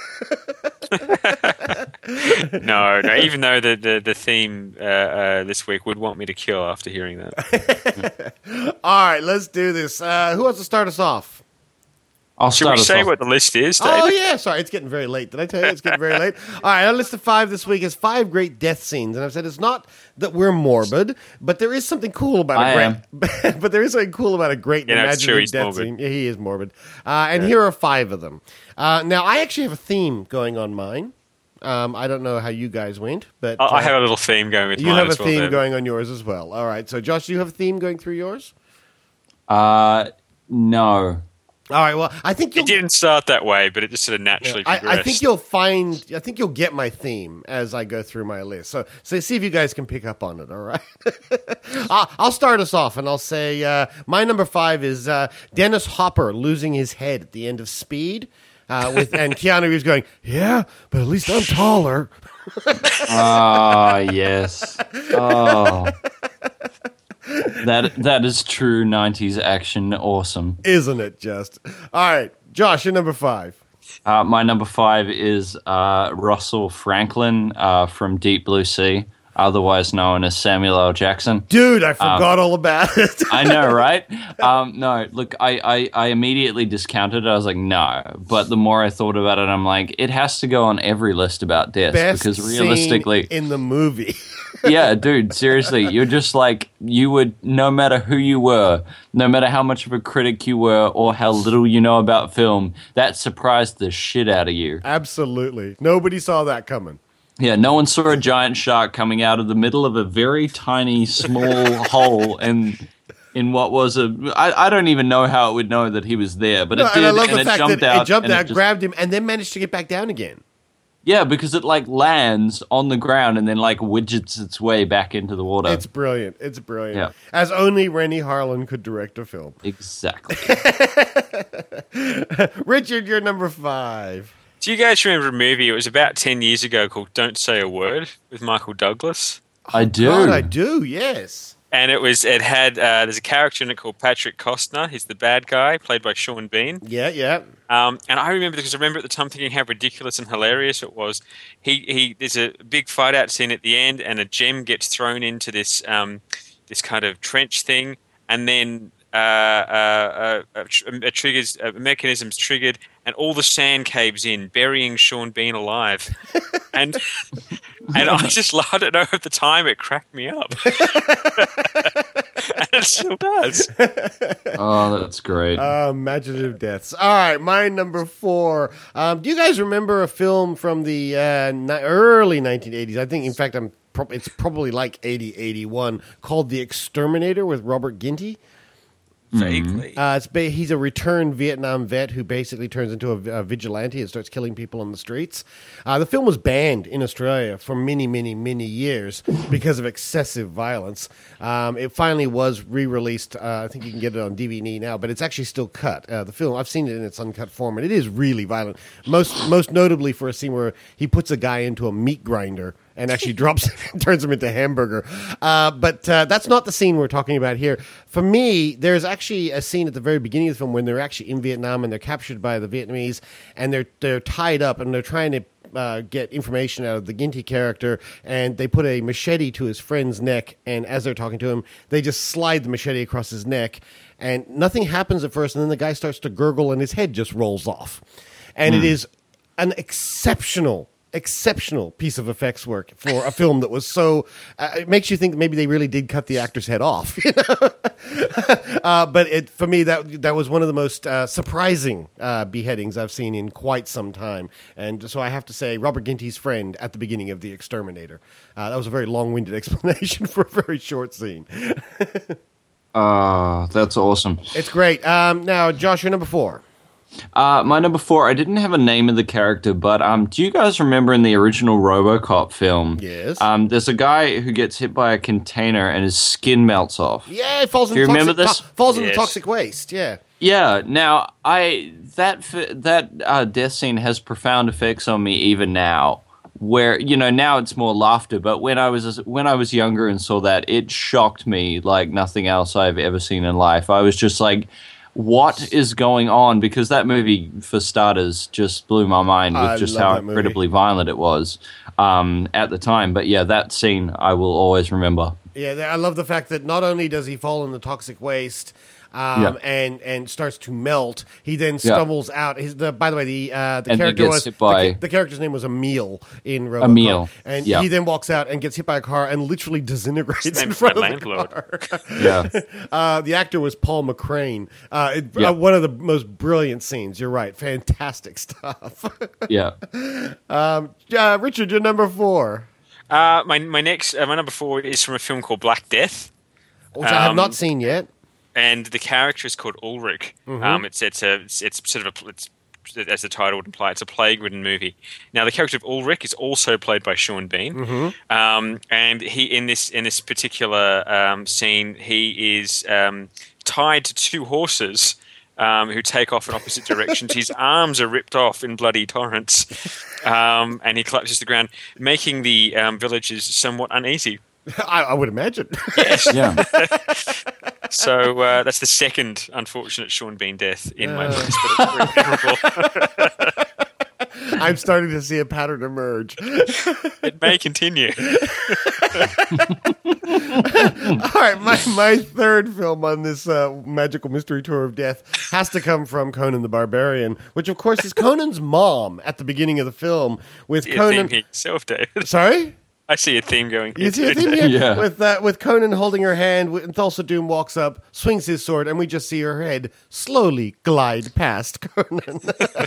No, no. Even though the the, the theme uh, uh, this week would want me to kill after hearing that. All right, let's do this. Uh, who wants to start us off? I'll Should start we us say off. what the list is, David? Oh yeah, sorry, it's getting very late. Did I tell you it's getting very late? All right, our list of five this week is five great death scenes, and I've said it's not that we're morbid, but there is something cool about I a great. But there is something cool about a great Yeah, no, it's true, imaginative he's death morbid. scene. Yeah, he is morbid, uh, and here are five of them. Uh, now, I actually have a theme going on mine. Um, I don't know how you guys went, but I I uh, have a little theme going with you mine have a as well, theme David. going on yours as well. All right, so Josh, do you have a theme going through yours? Uh, no. All right, well, I think you'll It didn't start that way, but it just sort of naturally I, progressed. I think you'll find. I think you'll get my theme as I go through my list. So, so see if you guys can pick up on it. All right. I'll, I'll start us off, and I'll say uh, my number five is uh, Dennis Hopper losing his head at the end of Speed, uh, with and Keanu Reeves going, "Yeah, but at least I'm taller." Ah, yes. Oh. That that is true nineties action awesome. Isn't it just? All right, Josh, you're number five. Uh, my number five is uh, Russell Franklin uh, from Deep Blue Sea, otherwise known as Samuel L. Jackson. Dude, I forgot all about it. I know, right? Um, no, look, I, I, I immediately discounted it. I was like, no. But the more I thought about it, I'm like, it has to go on every list about death. Best because realistically, scene in the movie. yeah, dude, seriously, you're just like, you would, no matter who you were, no matter how much of a critic you were or how little you know about film, that surprised the shit out of you. Absolutely, nobody saw that coming. Yeah, no one saw a giant shark coming out of the middle of a very tiny, small hole and in what was a... I, I don't even know how it would know that he was there, but No, it did, and I love and the it fact jumped that out. it jumped and out, it just- grabbed him, and then managed to get back down again. Yeah, because it like lands on the ground and then like widgets its way back into the water. It's brilliant. It's brilliant. Yeah. As only Rennie Harlan could direct a film. Exactly. Richard, you're number five. Do you guys remember a movie? It was about ten years ago called Don't Say a Word with Michael Douglas. I do. God, I do, yes. And it was, it had, uh, there's a character in it called Patrick Costner. He's the bad guy, played by Sean Bean. Yeah, yeah. Um, and I remember, because I remember at the time thinking how ridiculous and hilarious it was. He, he, there's a big fight out scene at the end, and a gem gets thrown into this, um, this kind of trench thing, and then uh, uh, uh, a, a triggers, a mechanism's triggered, and all the sand caves in, burying Sean Bean alive. and and I just, I don't know, at the time it cracked me up. And it still does. Oh, that's great. Uh, imaginative deaths. All right, my number four. Um, do you guys remember a film from the uh, ni- early nineteen eighties? I think, in fact, I'm pro- it's probably like eighty, eighty-one, called The Exterminator with Robert Ginty. Vaguely. Uh, it's ba- he's a returned Vietnam vet who basically turns into a, a vigilante and starts killing people on the streets. Uh, the film was banned in Australia for many, many, many years because of excessive violence. Um, it finally was re-released. Uh, I think you can get it on D V D now, but it's actually still cut. Uh, the film, I've seen it in its uncut form, and it is really violent. Most, most notably for a scene where he puts a guy into a meat grinder and actually drops him, turns him into a hamburger. Uh, but uh, that's not the scene we're talking about here. For me, there's actually a scene at the very beginning of the film when they're actually in Vietnam and they're captured by the Vietnamese, and they're they're tied up and they're trying to uh, get information out of the Ginty character, and they put a machete to his friend's neck, and as they're talking to him, they just slide the machete across his neck, and nothing happens at first, and then the guy starts to gurgle and his head just rolls off. And mm. it is an exceptional exceptional piece of effects work for a film that was so uh, it makes you think that maybe they really did cut the actor's head off, you know? uh, but it for me that that was one of the most uh, surprising uh, beheadings I've seen in quite some time, and so I have to say Robert Ginty's friend at the beginning of The Exterminator. Uh, that was a very long-winded explanation for a very short scene. Ah, uh, that's awesome. It's great. Um, now, Josh, you're number four. Uh, my number four, I didn't have a name of the character, but um, do you guys remember in the original RoboCop film? Yes. Um, there's a guy who gets hit by a container and his skin melts off. Yeah, it falls do you in remember toxic, this? To- falls yes. into toxic waste. Yeah. Yeah. Now, I that that uh, death scene has profound effects on me even now. Where, you know, now it's more laughter, but when I was when I was younger and saw that, it shocked me like nothing else I've ever seen in life. I was just like, what is going on? Because that movie, for starters, just blew my mind with I just love how that movie. incredibly violent it was um, at the time. But yeah, that scene I will always remember. Yeah, I love the fact that not only does he fall in the toxic waste um, Yeah. and and starts to melt, he then Yeah. stumbles out. His, the, by the way, the uh, the And he character gets was hit by- the, the character's name was Emil in RoboCop. Emil, and yeah. he then walks out and gets hit by a car and literally disintegrates His in name's front my of the landlord. car. Yeah. uh, the actor was Paul McCrane. Uh, it, Yeah. uh, one of the most brilliant scenes. You're right, fantastic stuff. Yeah. um, uh, Richard, you're number four, Uh, my my next uh, my number four is from a film called Black Death, which I have Um, not seen yet. and the character is called Ulrich. Mhm. Um, it's it's a it's, it's sort of a it's as the title would imply, it's a plague-ridden movie. Now, the character of Ulrich is also played by Sean Bean, Mhm. um, and he in this in this particular um, scene, he is um, tied to two horses. Um, who take off in opposite directions. His arms are ripped off in bloody torrents, um, and he collapses to the ground, making the um, villagers somewhat uneasy. I, I would imagine. Yes. Yeah. So uh, that's the second unfortunate Sean Bean death in my Uh. list, but it's very memorable. I'm starting to see a pattern emerge. It may continue. All right, my, my third film on this uh, magical mystery tour of death has to come from Conan the Barbarian, which of course is Conan's mom at the beginning of the film. With See a Conan, theme here yourself, David. sorry. I see a theme going. You see a here. theme here? Yeah. With uh, with Conan holding her hand, and Thulsa Doom walks up, swings his sword, and we just see her head slowly glide past Conan.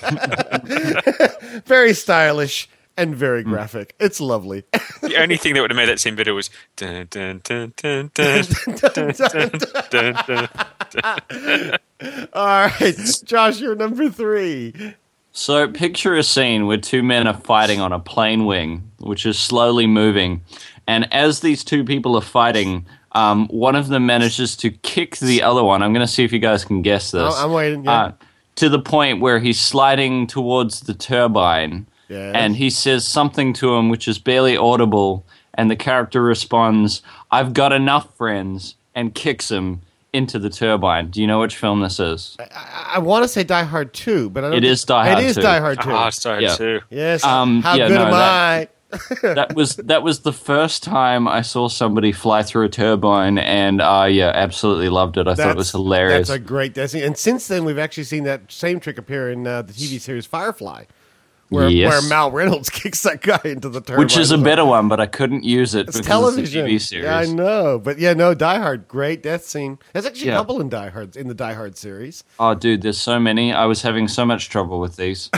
Very stylish and very graphic. It's lovely. The only thing that would have made that scene better was dun dun dun dun dun dun dun dun dun. All right, Josh, you're number three. So picture a scene where two men are fighting on a plane wing, which is slowly moving. And as these two people are fighting, um, one of them manages to kick the other one. I'm going to see if you guys can guess this. Oh, I'm waiting. Yeah. Uh, to the point where he's sliding towards the turbine. Yes. And he says something to him which is barely audible. And the character responds, "I've got enough friends," and kicks him into the turbine. Do you know which film this is? I, I want to say Die Hard two, but I don't It think- is Die Hard It is two. Die Hard two. Ah, it's Die Hard Yeah. two. Yes. Um, How yeah, good no, am that- I? that was that was the first time I saw somebody fly through a turbine, and I uh, yeah, absolutely loved it. I thought it was hilarious. That's a great destiny. And since then, we've actually seen that same trick appear in uh, the T V series Firefly, where, Yes. where Mal Reynolds kicks that guy into the turbine. Which is a better one, but I couldn't use it It's because television. it's a T V series. Yeah, I know. But yeah, no, Die Hard, great death scene. There's actually Yeah. a couple in Die Hard, in the Die Hard series. Oh, dude, there's so many. I was having so much trouble with these.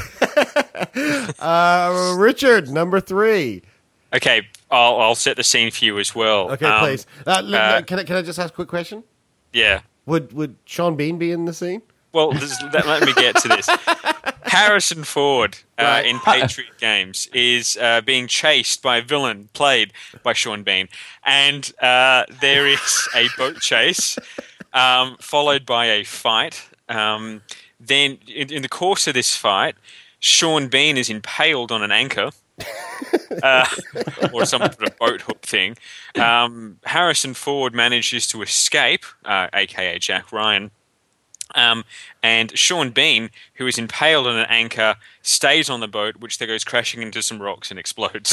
Uh, Richard, number three. Okay, I'll, I'll set the scene for you as well. Okay, Um, please. Uh, l- uh, can, I, can I just ask a quick question? Yeah. Would would Sean Bean be in the scene? Well, this, that, let me get to this. Harrison Ford uh, Right. in Patriot Games is uh, being chased by a villain played by Sean Bean. And uh, there is a boat chase um, followed by a fight. Um, then, in, in the course of this fight, Sean Bean is impaled on an anchor. uh, or some sort of boat hook thing. Um, Harrison Ford manages to escape, uh, aka Jack Ryan. Um, and Sean Bean, who is impaled on an anchor, stays on the boat, which then goes crashing into some rocks and explodes.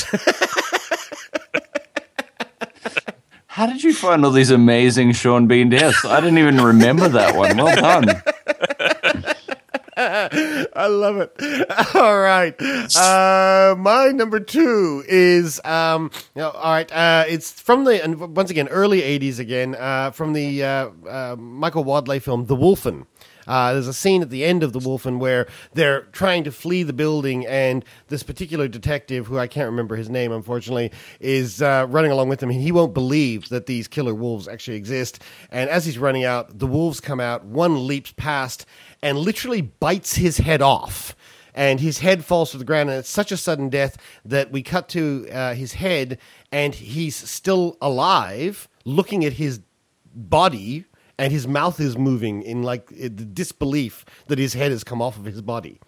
How did you find all these amazing Sean Bean deaths? I didn't even remember that one. Well done. I love it. All right. Uh, my number two is, um, you know, all right. Uh, it's from the, and once again, early eighties again, uh, from the uh, uh, Michael Wadley film, The Wolfen. Uh, there's a scene at the end of The Wolfen where they're trying to flee the building, and this particular detective, who I can't remember his name, unfortunately, is uh, running along with them. He won't believe that these killer wolves actually exist. And as he's running out, the wolves come out. One leaps past and literally bites his head off. And his head falls to the ground, and it's such a sudden death that we cut to uh, his head, and he's still alive, looking at his body, and his mouth is moving in like the disbelief that his head has come off of his body.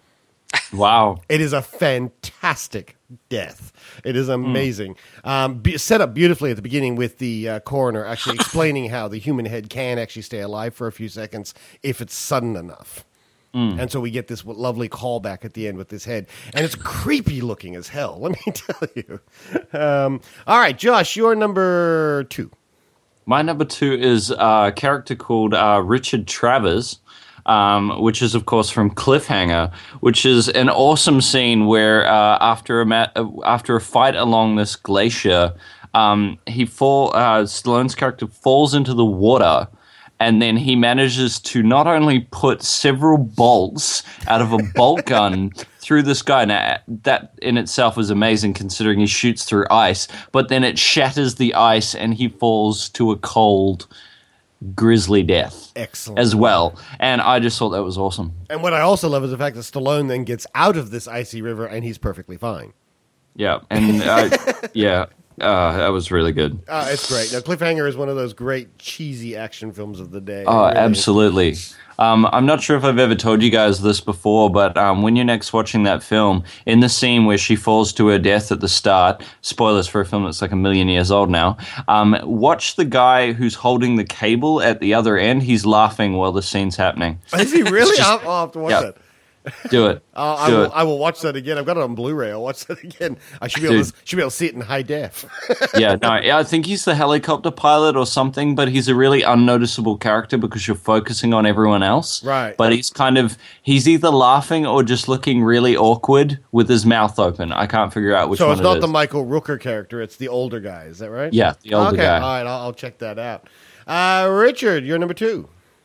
Wow. It is a fantastic death. It is amazing. Mm. Um, be, set up beautifully at the beginning with the uh, coroner actually explaining how the human head can actually stay alive for a few seconds if it's sudden enough. Mm. And so we get this lovely callback at the end with this head. And it's creepy looking as hell, let me tell you. Um, all right, Josh, you're number two. My number two is a character called uh, Richard Travers, um, which is, of course, from Cliffhanger, which is an awesome scene where uh, after a ma- after a fight along this glacier, um, he fall uh, Stallone's character falls into the water. And then he manages to not only put several bolts out of a bolt gun through this guy. Now, that in itself is amazing considering he shoots through ice. But then it shatters the ice and he falls to a cold, grisly death. Excellent. As well. And I just thought that was awesome. And what I also love is the fact that Stallone then gets out of this icy river and he's perfectly fine. Yeah. And I, yeah. Uh, that was really good. Uh, it's great. Now, Cliffhanger is one of those great cheesy action films of the day. Oh, really. Absolutely. Um, I'm not sure if I've ever told you guys this before, but um, when you're next watching that film, in the scene where she falls to her death at the start, spoilers for a film that's like a million years old now, um, watch the guy who's holding the cable at the other end. He's laughing while the scene's happening. Is he really? Just, I'll, I'll have to watch yeah. that. Do it. Uh, I, Do will, it. I will watch that again. I've got it on Blu-ray. I'll watch that again. I should be able to, should be able to see it in high def. yeah, no, I think he's the helicopter pilot or something, but he's a really unnoticeable character because you're focusing on everyone else. Right. But he's kind of, he's either laughing or just looking really awkward with his mouth open. I can't figure out which so one it's not it the is. Michael Rooker character. It's the older guy. Is that right? Yeah, the older okay. guy. All right, I'll, I'll check that out. Uh, Richard, you're number two.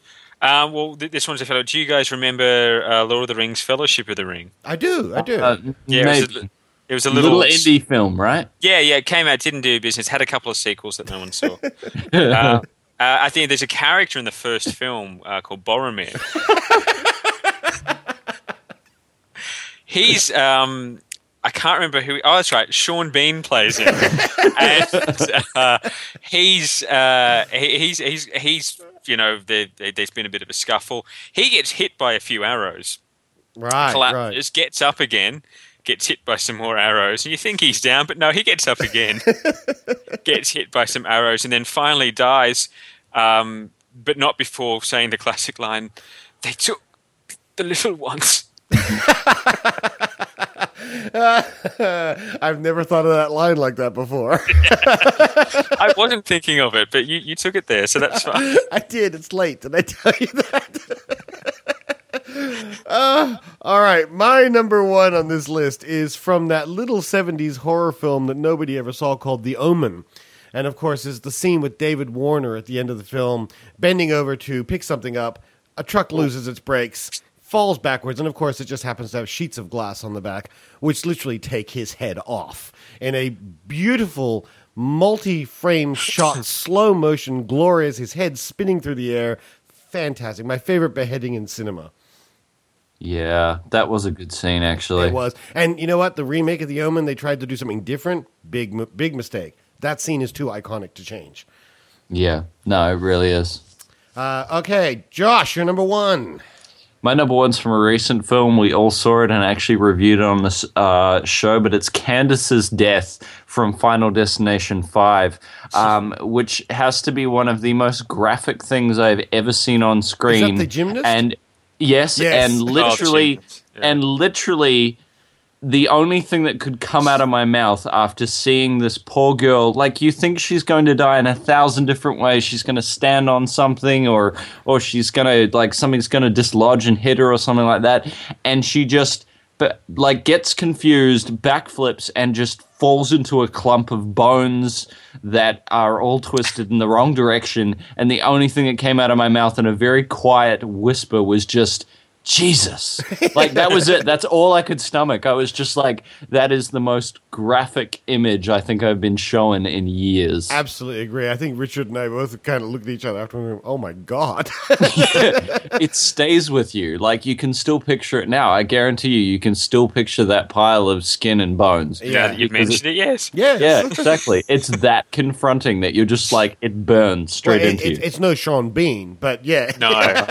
Um, well, th- this one's a fellow. Do you guys remember uh, Lord of the Rings: Fellowship of the Ring? I do. I do. Uh, Yeah, it was, maybe. a, it was a little, little indie film, right? Yeah, yeah. It came out, didn't do business. Had a couple of sequels that no one saw. uh, uh, I think there's a character in the first film uh, called Boromir. he's um, I can't remember who. Oh, that's right. Sean Bean plays him, and uh, he's uh, he, he's he's he's you know there, there's been a bit of a scuffle. He gets hit by a few arrows. Right, collapses, right. gets up again, gets hit by some more arrows, and you think he's down, but no, he gets up again, gets hit by some arrows, and then finally dies, um, but not before saying the classic line, "They took the little ones." I've never thought of that line like that before. I wasn't thinking of it, but you, you took it there, so that's fine. I did. It's late. Did I tell you that? uh, all right. My number one on this list is from that little seventies horror film that nobody ever saw called The Omen. And, of course, is the scene with David Warner at the end of the film bending over to pick something up. A truck loses its brakes, falls backwards, and, of course, it just happens to have sheets of glass on the back, which literally take his head off. In a beautiful, multi-frame shot, slow motion, glorious, his head spinning through the air. Fantastic. My favorite beheading in cinema. Yeah, that was a good scene, actually. It was. And you know what? The remake of The Omen, they tried to do something different. Big, big mistake. That scene is too iconic to change. Yeah, no, it really is. Uh, okay, Josh, you're number one. My number one's from a recent film. We all saw it and actually reviewed it on this uh, show, but it's Candace's death from Final Destination five, um, which has to be one of the most graphic things I've ever seen on screen. Is that the gymnast? And yes, Yes. and Oh, literally, the gymnast. Yeah. and literally, the only thing that could come out of my mouth after seeing this poor girl, like you think she's going to die in a thousand different ways. She's going to stand on something, or or she's going to, like, something's going to dislodge and hit her or something like that. And she just, but like, gets confused, backflips, and just falls into a clump of bones that are all twisted in the wrong direction. And the only thing that came out of my mouth in a very quiet whisper was just, Jesus. Like, that was it. That's all I could stomach. I was just like, that is the most graphic image I think I've been shown in years. Absolutely agree. I think Richard and I both kind of looked at each other after we went, oh my God. It stays with you. Like, you can still picture it now. I guarantee you, you can still picture that pile of skin and bones. Now that you've Because mentioned it, yes. Yes. Yeah, exactly. It's that confronting that you're just like, it burns straight Well, it- into it- you. It's no Sean Bean, but yeah. No.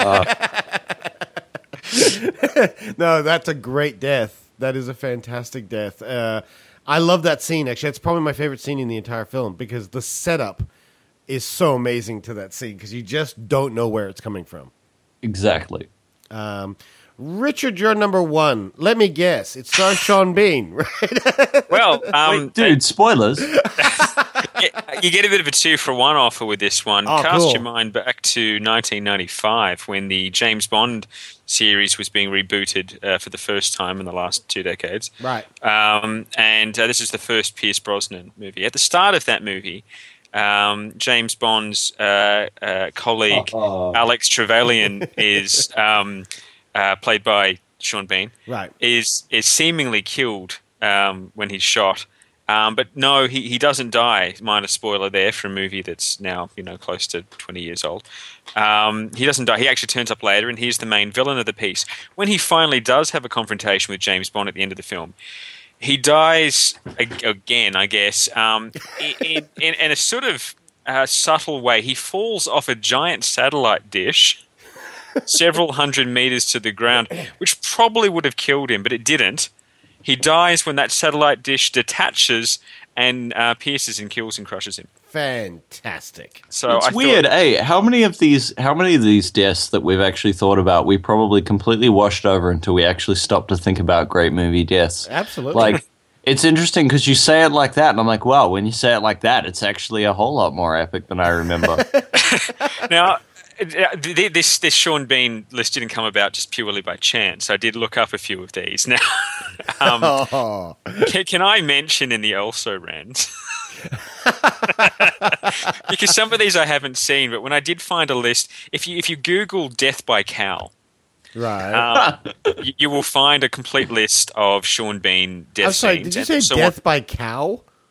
No, that's a great death. That is a fantastic death. Uh, I love that scene, actually. It's probably my favorite scene in the entire film because the setup is so amazing to that scene because you just don't know where it's coming from. Exactly. Um, Richard, you're number one. Let me guess. It stars Sean Bean, right? Well, um, Dude, spoilers. you get a bit of a two for one offer with this one. Oh, Cast cool. your mind back to nineteen ninety-five when the James Bond series was being rebooted uh, for the first time in the last two decades. Right. Um, and uh, this is the first Pierce Brosnan movie. At the start of that movie, um, James Bond's uh, uh, colleague, Uh-oh. Alex Trevelyan, is um, uh, played by Sean Bean, Right. is is seemingly killed um, when he's shot. Um, but no, he, he doesn't die. Minor spoiler there for a movie that's now, you know, close to twenty years old. Um, he doesn't die. He actually turns up later, and he's the main villain of the piece. When he finally does have a confrontation with James Bond at the end of the film, he dies ag- again, I guess, um, in, in, in a sort of uh, subtle way. He falls off a giant satellite dish several hundred meters to the ground, which probably would have killed him, but it didn't. He dies when that satellite dish detaches and uh, pierces and kills and crushes him. Fantastic. So It's I weird. Thought, Hey, how many of these? How many of these deaths that we've actually thought about? We probably completely washed over until we actually stopped to think about great movie deaths. Absolutely. Like, it's interesting because you say it like that, and I'm like, wow. When you say it like that, it's actually a whole lot more epic than I remember. now, uh, th- this this Sean Bean list didn't come about just purely by chance. I did look up a few of these. Now, um, Oh. can, can I mention in the also rans? Because some of these I haven't seen, but when I did find a list, if you if you Google "death by cow," Right. um, you, you will find a complete list of Sean Bean death I'm sorry, scenes. did you And say so death on- by cow?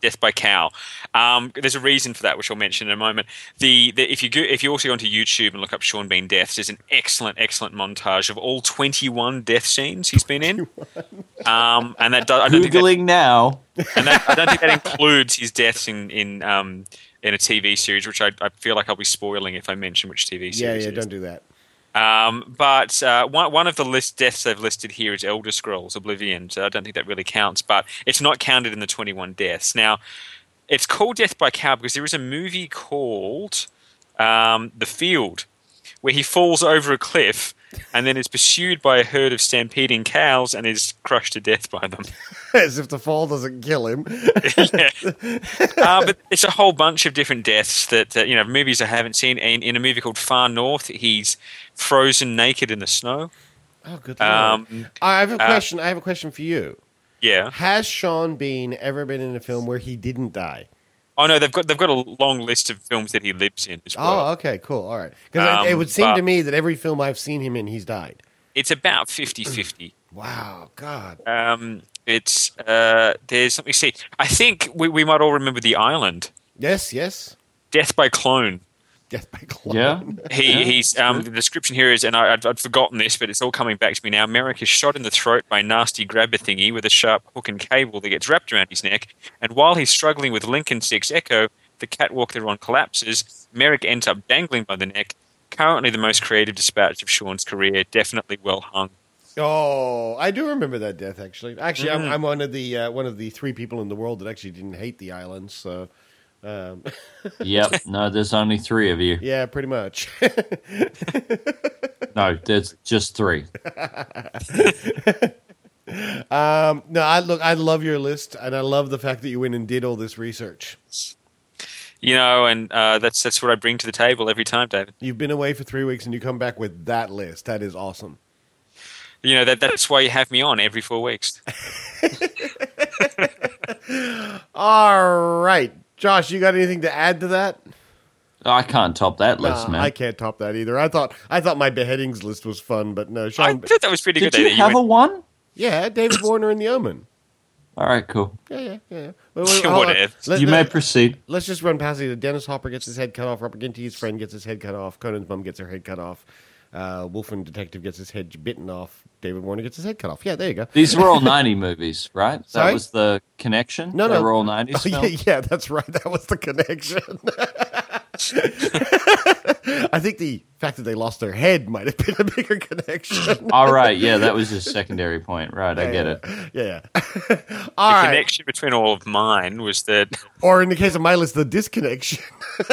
Death by Cow. Um, there's a reason for that, which I'll mention in a moment. The, the if you go, if you also go onto YouTube and look up Sean Bean deaths, there's an excellent, excellent montage of all twenty-one death scenes he's been in. Um, and that does, I don't Googling think that, now. And that, I don't think that includes his deaths in in um, in a T V series, which I, I feel like I'll be spoiling if I mention which T V series. Yeah, yeah, it is. don't do that. Um, but uh, one one of the list deaths they've listed here is Elder Scrolls Oblivion, so I don't think that really counts. But it's not counted in the twenty-one deaths. Now, it's called Death by Cow because there is a movie called um, The Field, where he falls over a cliff and then is pursued by a herd of stampeding cows and is crushed to death by them. As if the fall doesn't kill him. Yeah. Uh, but it's a whole bunch of different deaths that, uh, you know, movies I haven't seen. In, in a movie called Far North, he's frozen naked in the snow. Oh, good Lord. Um, I have a uh, question. I have a question for you. Yeah. Has Sean Bean ever been in a film where he didn't die? Oh no, they've got they've got a long list of films that he lives in as well. Oh, okay, cool. All right. Because Um, it, it would seem but- to me that every film I've seen him in, he's died. It's about fifty-fifty. Wow, God. Um, it's uh, there's let me see. I think we we might all remember The Island. Yes, yes. Death by Clone. Death by Clone. Yeah. He Yeah, he's um the description here is, and I, I'd, I'd forgotten this, but it's all coming back to me now. Merrick is shot in the throat by a nasty grabber thingy with a sharp hook and cable that gets wrapped around his neck. And while he's struggling with Lincoln Six Echo, the catwalk they're on collapses. Merrick ends up dangling by the neck. Currently, the most creative dispatch of Sean's career. Definitely well hung. Oh, I do remember that death. Actually, actually, Mm. I'm, I'm one of the uh, one of the three people in the world that actually didn't hate the island. So, um, Yep. No, there's only three of you. yeah, pretty much. No, there's just three. um, no, I look. I love your list, and I love the fact that you went and did all this research. You know, and uh, that's that's what I bring to the table every time, David. You've been away for three weeks, and you come back with that list. That is awesome. You know that that's why you have me on every four weeks. All right, Josh, you got anything to add to that? I can't top that Nah, list, man. I can't top that either. I thought I thought my beheadings list was fun, but no, I Sean. thought that was pretty Did good. you David. have a went- one? Yeah, David Warner and the Omen. All right, cool. Yeah, yeah, yeah. yeah. Well, wait, hold on. Whatever. Let- You may let- proceed. Let's just run past it. Dennis Hopper gets his head cut off. Robert Ginty's friend gets his head cut off. Conan's mum gets her head cut off. Uh, Wolfen Detective gets his head bitten off. David Warner gets his head cut off. Yeah, there you go. These were all ninety movies, right? Sorry? That was the connection? No, They no. were all nineties Oh, yeah, films? yeah, that's right. That was the connection. I think the fact that they lost their head might have been a bigger connection. All right, yeah, that was his secondary point. Right, I get it. Yeah. The All right. connection between all of mine was that. Or in the case of my list, the disconnection.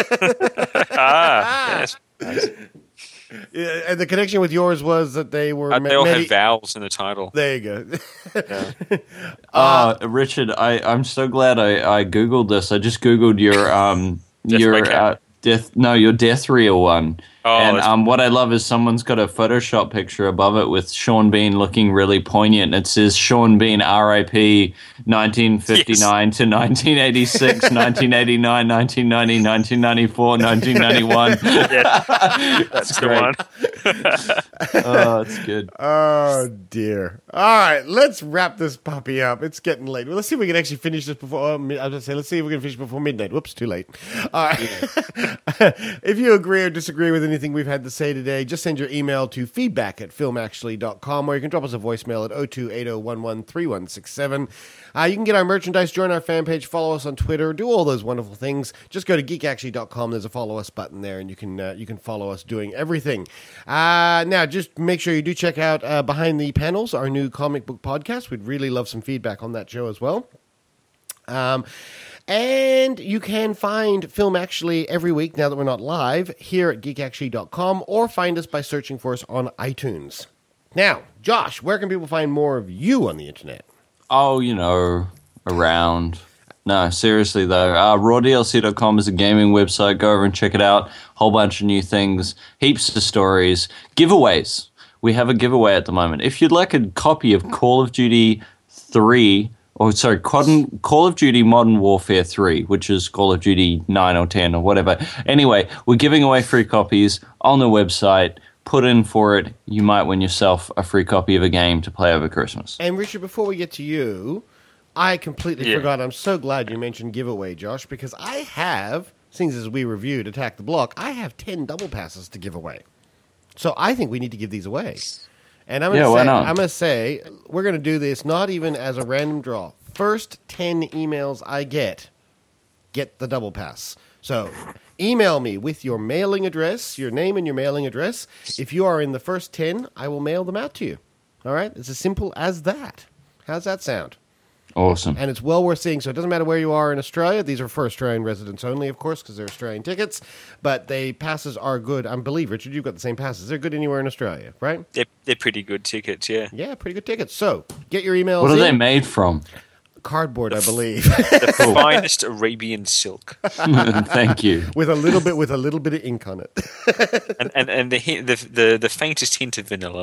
ah, yes. Nice. Yeah, and the connection with yours was that they were. Uh, ma- they all medi- have vowels in the title. There you go. Uh, Richard, I, I'm so glad I, I Googled this. I just Googled your um Death your by Cow. uh, death no, your death reel one. Oh, and that's- um what I love is someone's got a Photoshop picture above it with Sean Bean looking really poignant. It says Sean Bean R I P nineteen fifty-nine to nineteen eighty-six, nineteen eighty-nine, nineteen ninety, nineteen ninety-four, nineteen ninety-one. Yeah, that's the great. one. Oh, it's good. Oh dear! All right, let's wrap this puppy up. It's getting late. Well, let's see if we can actually finish this before. Uh, mi- I was going to say, let's see if we can finish before midnight. Whoops, too late. All right. If you agree or disagree with anything we've had to say today, just send your email to feedback at filmactually dot com, or you can drop us a voicemail at oh two eight oh one one three one six seven. Uh, you can get our merchandise, join our fan page, follow us on Twitter, do all those wonderful things. Just go to geek actually dot com. There's a follow us button there, and you can uh, you can follow us doing everything. Uh, now, just make sure you do check out uh, Behind the Panels, our new comic book podcast. We'd really love some feedback on that show as well. Um, and you can find Film Actually every week, now that we're not live, here at geek actually dot com, or find us by searching for us on iTunes. Now, Josh, where can people find more of you on the internet? Oh, you know, around. No, seriously though, uh, raw D L C dot com is a gaming website. Go over and check it out. Whole bunch of new things, heaps of stories, giveaways. We have a giveaway at the moment. If you'd like a copy of Call of Duty three, or sorry, Call of Duty Modern Warfare three, which is Call of Duty nine or ten or whatever. Anyway, we're giving away free copies on the website. Put in for it. You might win yourself a free copy of a game to play over Christmas. And Richard, before we get to you, I completely Yeah. forgot. I'm so glad you mentioned giveaway, Josh, because I have, since as we reviewed Attack the Block, I have ten double passes to give away. So I think we need to give these away. And I'm Yeah, gonna why say, not? I'm gonna say we're gonna do this not even as a random draw. First ten emails I get, get the double pass. So email me with your mailing address, your name and your mailing address. If you are in the first ten, I will mail them out to you. All right? It's as simple as that. How's that sound? Awesome. And it's well worth seeing. So it doesn't matter where you are in Australia. These are for Australian residents only, of course, because they're Australian tickets. But they passes are good. I believe, Richard, you've got the same passes. They're good anywhere in Australia, right? They're, they're pretty good tickets, yeah. Yeah, pretty good tickets. So get your emails What are in. they made from? Cardboard, I believe. The finest Arabian silk. Thank you. with a little bit, with a little bit of ink on it. and and, and the, hint, the the the faintest hint of vanilla.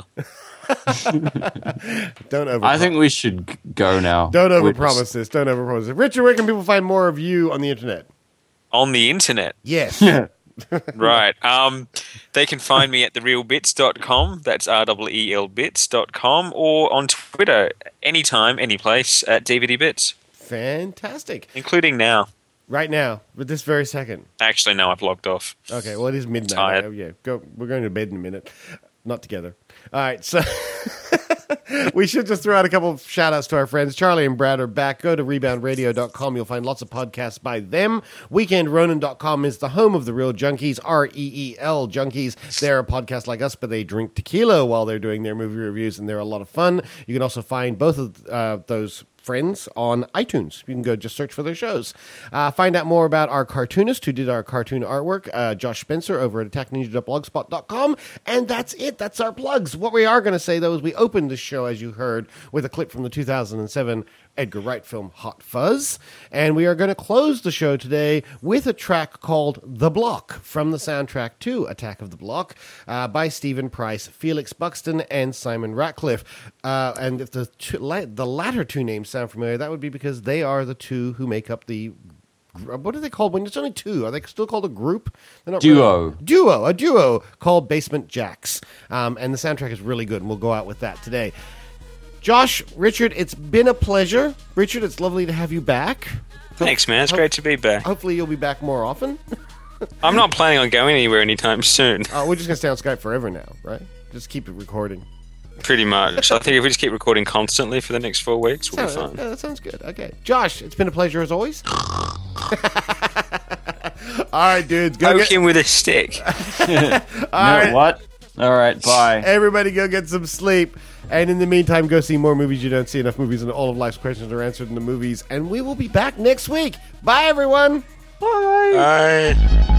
Don't over. I think we should g- go now. Don't We're overpromise just- this. Don't overpromise this. Richard, where can people find more of you on the internet? On the internet. Yes. Right. Um, they can find me at the real bits dot com. That's R E E L bits dot com, or on Twitter anytime, any place at D V D Bits. Fantastic. Including now. Right now, with this very second. Actually, no, I've logged off. Okay, well, it is midnight. Tired. Oh, yeah, go. We're going to bed in a minute. Not together. All right, so we should just throw out a couple of shout outs to our friends. Charlie and Brad are back. Go to rebound radio dot com. You'll find lots of podcasts by them. weekend ronin dot com is the home of the Real Junkies, R E E L Junkies. They're a podcast like us, but they drink tequila while they're doing their movie reviews, and they're a lot of fun. You can also find both of uh, those friends on iTunes. You can go just search for their shows. Uh, find out more about our cartoonist who did our cartoon artwork, uh, Josh Spencer, over at attack ninja dot blogspot dot com. And that's it. That's our plugs. What we are going to say, though, is we opened this show, as you heard, with a clip from the two thousand seven Edgar Wright film Hot Fuzz. And we are going to close the show today with a track called The Block from the soundtrack to Attack of the Block uh, by Stephen Price, Felix Buxton, and Simon Ratcliffe. Uh, and if the two, la- the latter two names sound familiar, that would be because they are the two who make up the... What are they called when it's only two? Are they still called a group? They're not Duo. Really, duo, a duo called Basement Jacks. Um, and the soundtrack is really good, and we'll go out with that today. Josh, Richard, it's been a pleasure. Richard, it's lovely to have you back. Thanks, man. It's great to be back. Hopefully you'll be back more often. I'm not planning on going anywhere anytime soon. Uh, we're just going to stay on Skype forever now, right? Just keep it recording. Pretty much. I think if we just keep recording constantly for the next four weeks, we'll be Sounds- fine. yeah, that sounds good. Okay. Josh, it's been a pleasure as always. All right, dudes. Go Poke get... him with a stick. All No, right. what? All right, bye. Everybody go get some sleep. And in the meantime, go see more movies you don't see enough movies, and all of life's questions are answered in the movies. And we will be back next week. Bye, everyone. Bye. Bye.